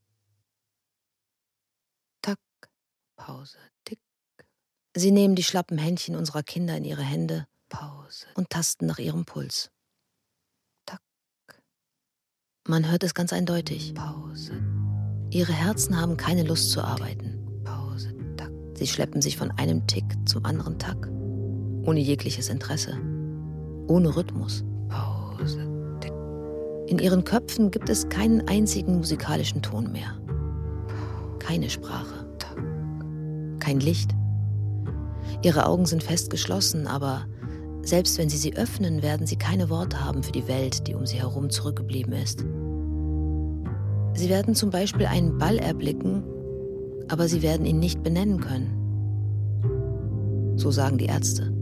Tack, Pause, tick. Sie nehmen die schlappen Händchen unserer Kinder in ihre Hände, Pause, und tasten nach ihrem Puls. Tack. Man hört es ganz eindeutig. Pause. Ihre Herzen haben keine Lust zu arbeiten. Pause, tack. Sie schleppen sich von einem Tick zum anderen Tack. Ohne jegliches Interesse. Ohne Rhythmus. Pause, tick. In ihren Köpfen gibt es keinen einzigen musikalischen Ton mehr. Keine Sprache. Tack. Kein Licht. Ihre Augen sind fest geschlossen, aber selbst wenn sie öffnen, werden sie keine Worte haben für die Welt, die um sie herum zurückgeblieben ist. Sie werden zum Beispiel einen Ball erblicken, aber sie werden ihn nicht benennen können. So sagen die Ärzte.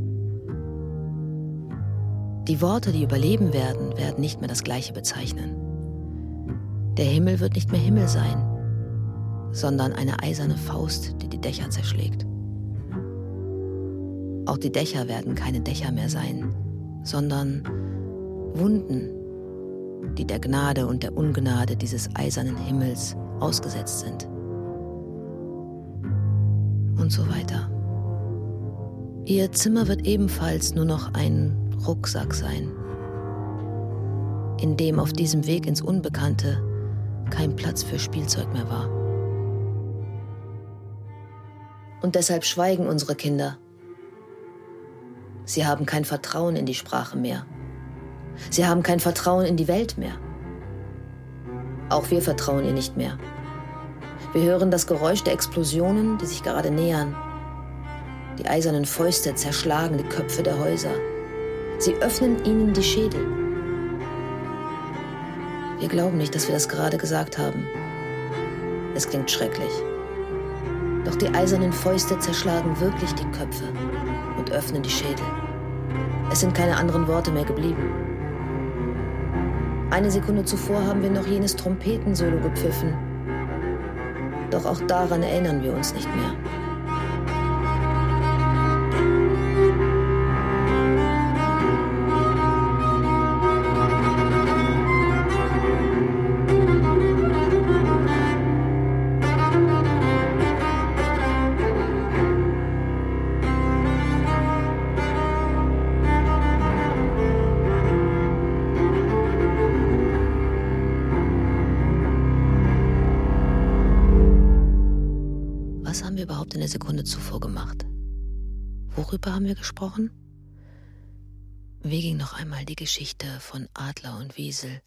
Die Worte, die überleben werden, werden nicht mehr das Gleiche bezeichnen. Der Himmel wird nicht mehr Himmel sein, sondern eine eiserne Faust, die die Dächer zerschlägt. Auch die Dächer werden keine Dächer mehr sein, sondern Wunden, die der Gnade und der Ungnade dieses eisernen Himmels ausgesetzt sind. Und so weiter. Ihr Zimmer wird ebenfalls nur noch ein Rucksack sein, in dem auf diesem Weg ins Unbekannte kein Platz für Spielzeug mehr war. Und deshalb schweigen unsere Kinder. Sie haben kein Vertrauen in die Sprache mehr. Sie haben kein Vertrauen in die Welt mehr. Auch wir vertrauen ihr nicht mehr. Wir hören das Geräusch der Explosionen, die sich gerade nähern. Die eisernen Fäuste zerschlagen die Köpfe der Häuser. Sie öffnen ihnen die Schädel. Wir glauben nicht, dass wir das gerade gesagt haben. Es klingt schrecklich. Doch die eisernen Fäuste zerschlagen wirklich die Köpfe und öffnen die Schädel. Es sind keine anderen Worte mehr geblieben. Eine Sekunde zuvor haben wir noch jenes Trompetensolo gepfiffen. Doch auch daran erinnern wir uns nicht mehr. Was haben wir überhaupt in der Sekunde zuvor gemacht? Worüber haben wir gesprochen? Wie ging noch einmal die Geschichte von Adler und Wiesel?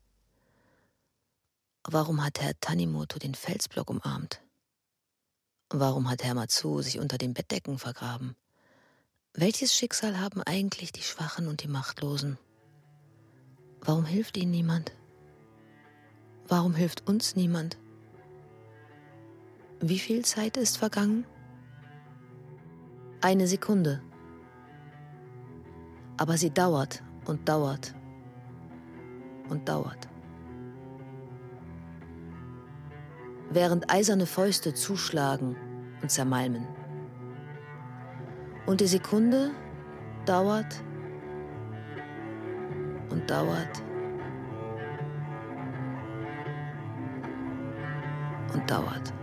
Warum hat Herr Tanimoto den Felsblock umarmt? Warum hat Herr Matsu sich unter den Bettdecken vergraben? Welches Schicksal haben eigentlich die Schwachen und die Machtlosen? Warum hilft ihnen niemand? Warum hilft uns niemand? Wie viel Zeit ist vergangen? 1 Sekunde. Aber sie dauert und dauert und dauert. Während eiserne Fäuste zuschlagen und zermalmen. Und die Sekunde dauert und dauert und dauert.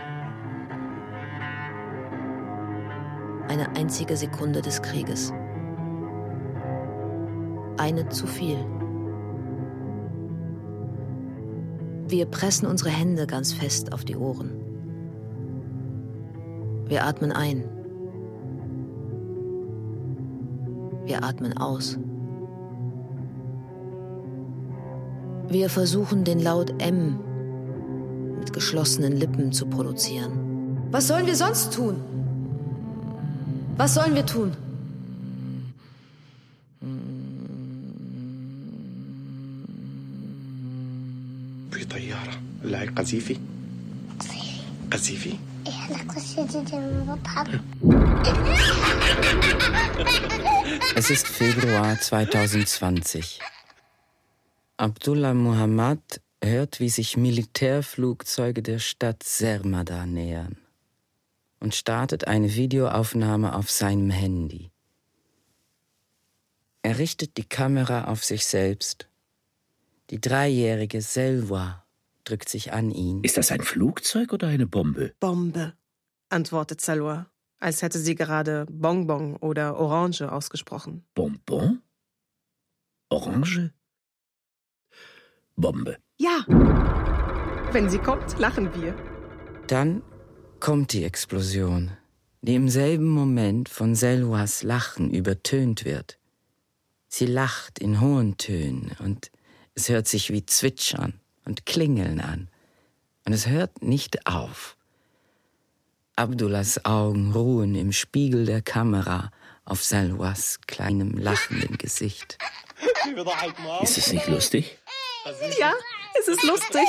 Eine einzige Sekunde des Krieges. Eine zu viel. Wir pressen unsere Hände ganz fest auf die Ohren. Wir atmen ein. Wir atmen aus. Wir versuchen, den Laut M mit geschlossenen Lippen zu produzieren. Was sollen wir sonst tun? Was sollen wir tun? في طيارة لا قذيفي قذيفي Es ist Februar 2020. Abdullah Muhammad hört, wie sich Militärflugzeuge der Stadt Zermada nähern und startet eine Videoaufnahme auf seinem Handy. Er richtet die Kamera auf sich selbst. Die 3-jährige Selwa drückt sich an ihn. Ist das ein Flugzeug oder eine Bombe? Bombe, antwortet Selwa, als hätte sie gerade Bonbon oder Orange ausgesprochen. Bonbon? Orange? Bombe. Ja! Wenn sie kommt, lachen wir. Dann kommt die Explosion, die im selben Moment von Selwas Lachen übertönt wird. Sie lacht in hohen Tönen und es hört sich wie Zwitschern und Klingeln an. Und es hört nicht auf. Abdullahs Augen ruhen im Spiegel der Kamera auf Selwas kleinem lachenden Gesicht. Ist es nicht lustig? Ja, es ist lustig.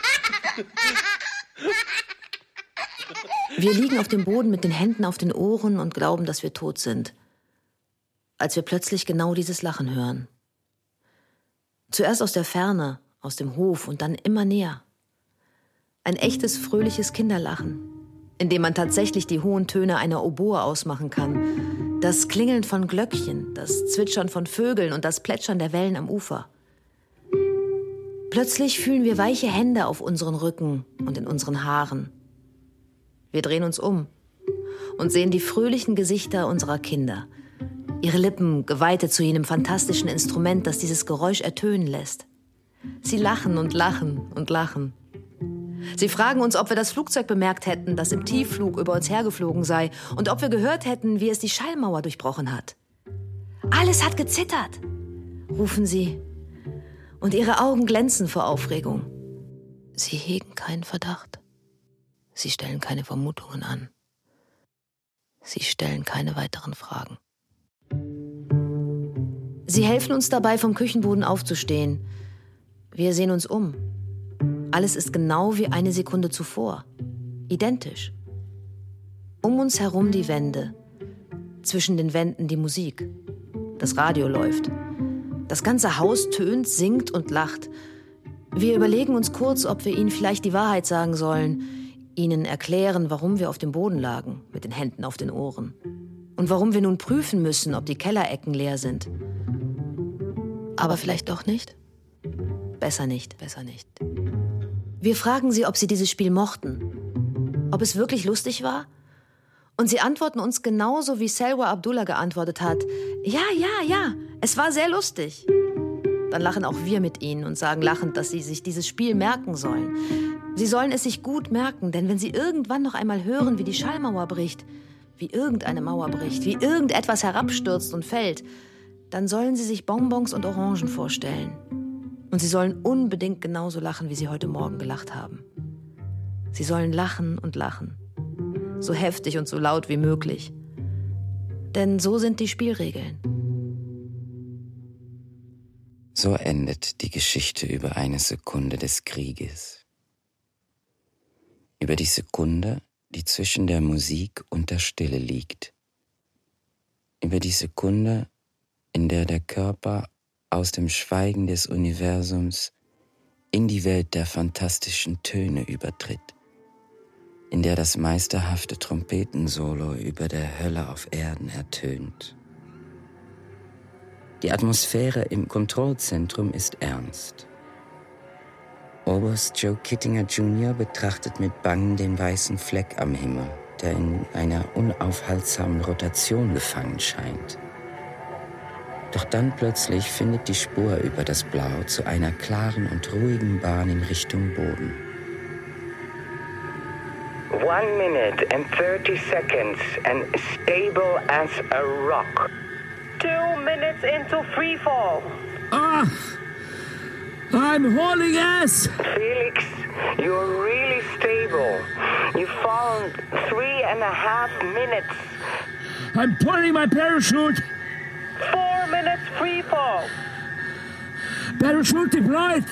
Wir liegen auf dem Boden mit den Händen auf den Ohren und glauben, dass wir tot sind. Als wir plötzlich genau dieses Lachen hören. Zuerst aus der Ferne, aus dem Hof und dann immer näher. Ein echtes, fröhliches Kinderlachen, in dem man tatsächlich die hohen Töne einer Oboe ausmachen kann, Das Klingeln von Glöckchen, das Zwitschern von Vögeln und das Plätschern der Wellen am Ufer. Plötzlich fühlen wir weiche Hände auf unseren Rücken und in unseren Haaren. Wir drehen uns um und sehen die fröhlichen Gesichter unserer Kinder. Ihre Lippen geweitet zu jenem fantastischen Instrument, das dieses Geräusch ertönen lässt. Sie lachen und lachen und lachen. Sie fragen uns, ob wir das Flugzeug bemerkt hätten, das im Tiefflug über uns hergeflogen sei, und ob wir gehört hätten, wie es die Schallmauer durchbrochen hat. Alles hat gezittert, rufen sie. Und ihre Augen glänzen vor Aufregung. Sie hegen keinen Verdacht. Sie stellen keine Vermutungen an. Sie stellen keine weiteren Fragen. Sie helfen uns dabei, vom Küchenboden aufzustehen. Wir sehen uns um. Alles ist genau wie eine Sekunde zuvor. Identisch. Um uns herum die Wände. Zwischen den Wänden die Musik. Das Radio läuft. Das ganze Haus tönt, singt und lacht. Wir überlegen uns kurz, ob wir ihnen vielleicht die Wahrheit sagen sollen, ihnen erklären, warum wir auf dem Boden lagen, mit den Händen auf den Ohren. Und warum wir nun prüfen müssen, ob die Kellerecken leer sind. Aber vielleicht doch nicht? Besser nicht, besser nicht. Wir fragen sie, ob sie dieses Spiel mochten. Ob es wirklich lustig war? Und sie antworten uns genauso, wie Selwa Abdullah geantwortet hat. Ja, ja, ja, es war sehr lustig. Dann lachen auch wir mit ihnen und sagen lachend, dass sie sich dieses Spiel merken sollen. Sie sollen es sich gut merken, denn wenn sie irgendwann noch einmal hören, wie die Schallmauer bricht, wie irgendeine Mauer bricht, wie irgendetwas herabstürzt und fällt, dann sollen sie sich Bonbons und Orangen vorstellen. Und sie sollen unbedingt genauso lachen, wie sie heute Morgen gelacht haben. Sie sollen lachen und lachen. So heftig und so laut wie möglich. Denn so sind die Spielregeln. So endet die Geschichte über eine Sekunde des Krieges. Über die Sekunde, die zwischen der Musik und der Stille liegt. Über die Sekunde, in der der Körper aus dem Schweigen des Universums in die Welt der fantastischen Töne übertritt, in der das meisterhafte Trompetensolo über der Hölle auf Erden ertönt. Die Atmosphäre im Kontrollzentrum ist ernst. Oberst Joe Kittinger Jr. betrachtet mit Bangen den weißen Fleck am Himmel, der in einer unaufhaltsamen Rotation gefangen scheint. Doch dann plötzlich findet die Spur über das Blau zu einer klaren und ruhigen Bahn in Richtung Boden. 1 minute and 30 seconds and stable as a rock. 2 minutes into free fall. Ah! I'm hauling ass! Felix, you're really stable. You've fallen 3.5 minutes. I'm pulling my parachute! 4 minutes free fall. Parachute deployed!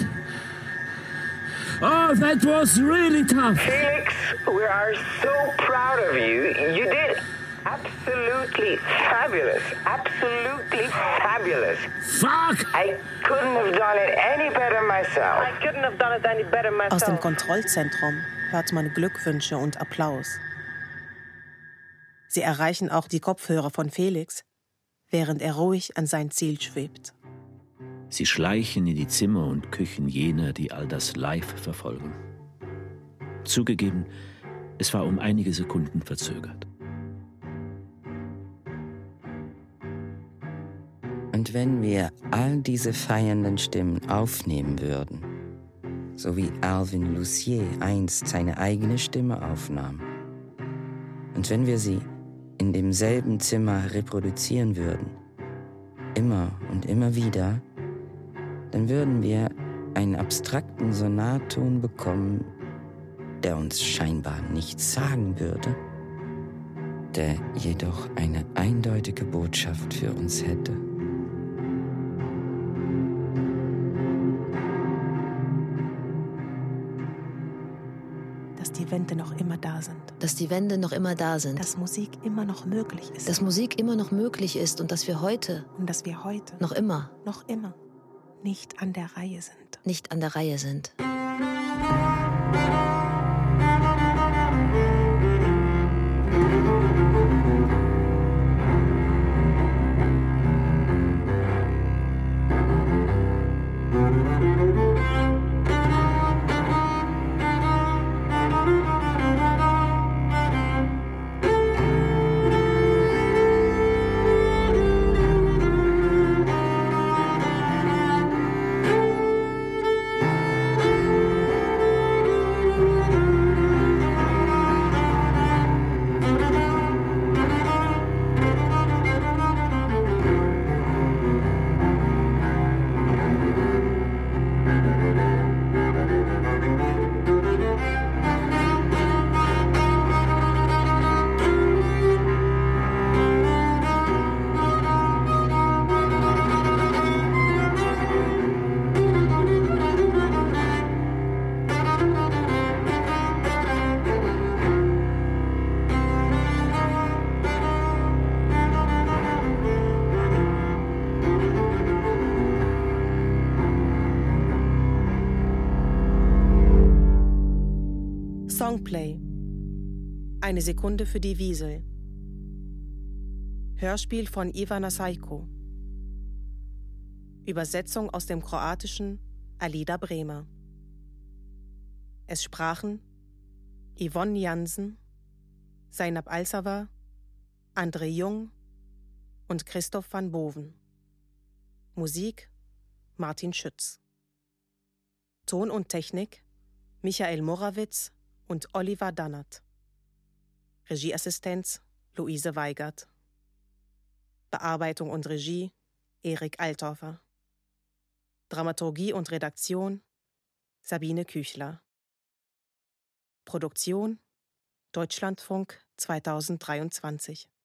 Oh, that was really tough! Felix, we are so proud of you. You did absolutely fabulous. Absolutely fabulous. Fuck! I couldn't have done it any better myself. I couldn't have done it any better myself. Aus dem Kontrollzentrum hört man Glückwünsche und Applaus. Sie erreichen auch die Kopfhörer von Felix, während er ruhig an sein Ziel schwebt. Sie schleichen in die Zimmer und Küchen jener, die all das live verfolgen. Zugegeben, es war um einige Sekunden verzögert. Und wenn wir all diese feiernden Stimmen aufnehmen würden, so wie Alvin Lucier einst seine eigene Stimme aufnahm, und wenn wir sie in demselben Zimmer reproduzieren würden, immer und immer wieder, dann würden wir einen abstrakten Sonarton bekommen, der uns scheinbar nichts sagen würde, der jedoch eine eindeutige Botschaft für uns hätte. Dass die Wände noch immer da sind. Dass die Wände noch immer da sind. Dass Musik immer noch möglich ist. Dass Musik immer noch möglich ist und dass wir heute. Und dass wir heute. Noch immer. Noch immer. Nicht an der Reihe sind. Nicht an der Reihe sind. Songplay. Eine Sekunde für die Wiesel. Hörspiel von Ivana Sajko. Übersetzung aus dem Kroatischen Alida Bremer. Es sprachen Yvonne Jansen, Zainab Alsava, André Jung und Christoph van Boven. Musik Martin Schütz. Ton und Technik Michael Morawitz und Oliver Dannert. Regieassistenz Luise Weigert. Bearbeitung und Regie Erik Althofer. Dramaturgie und Redaktion Sabine Küchler. Produktion Deutschlandfunk 2023.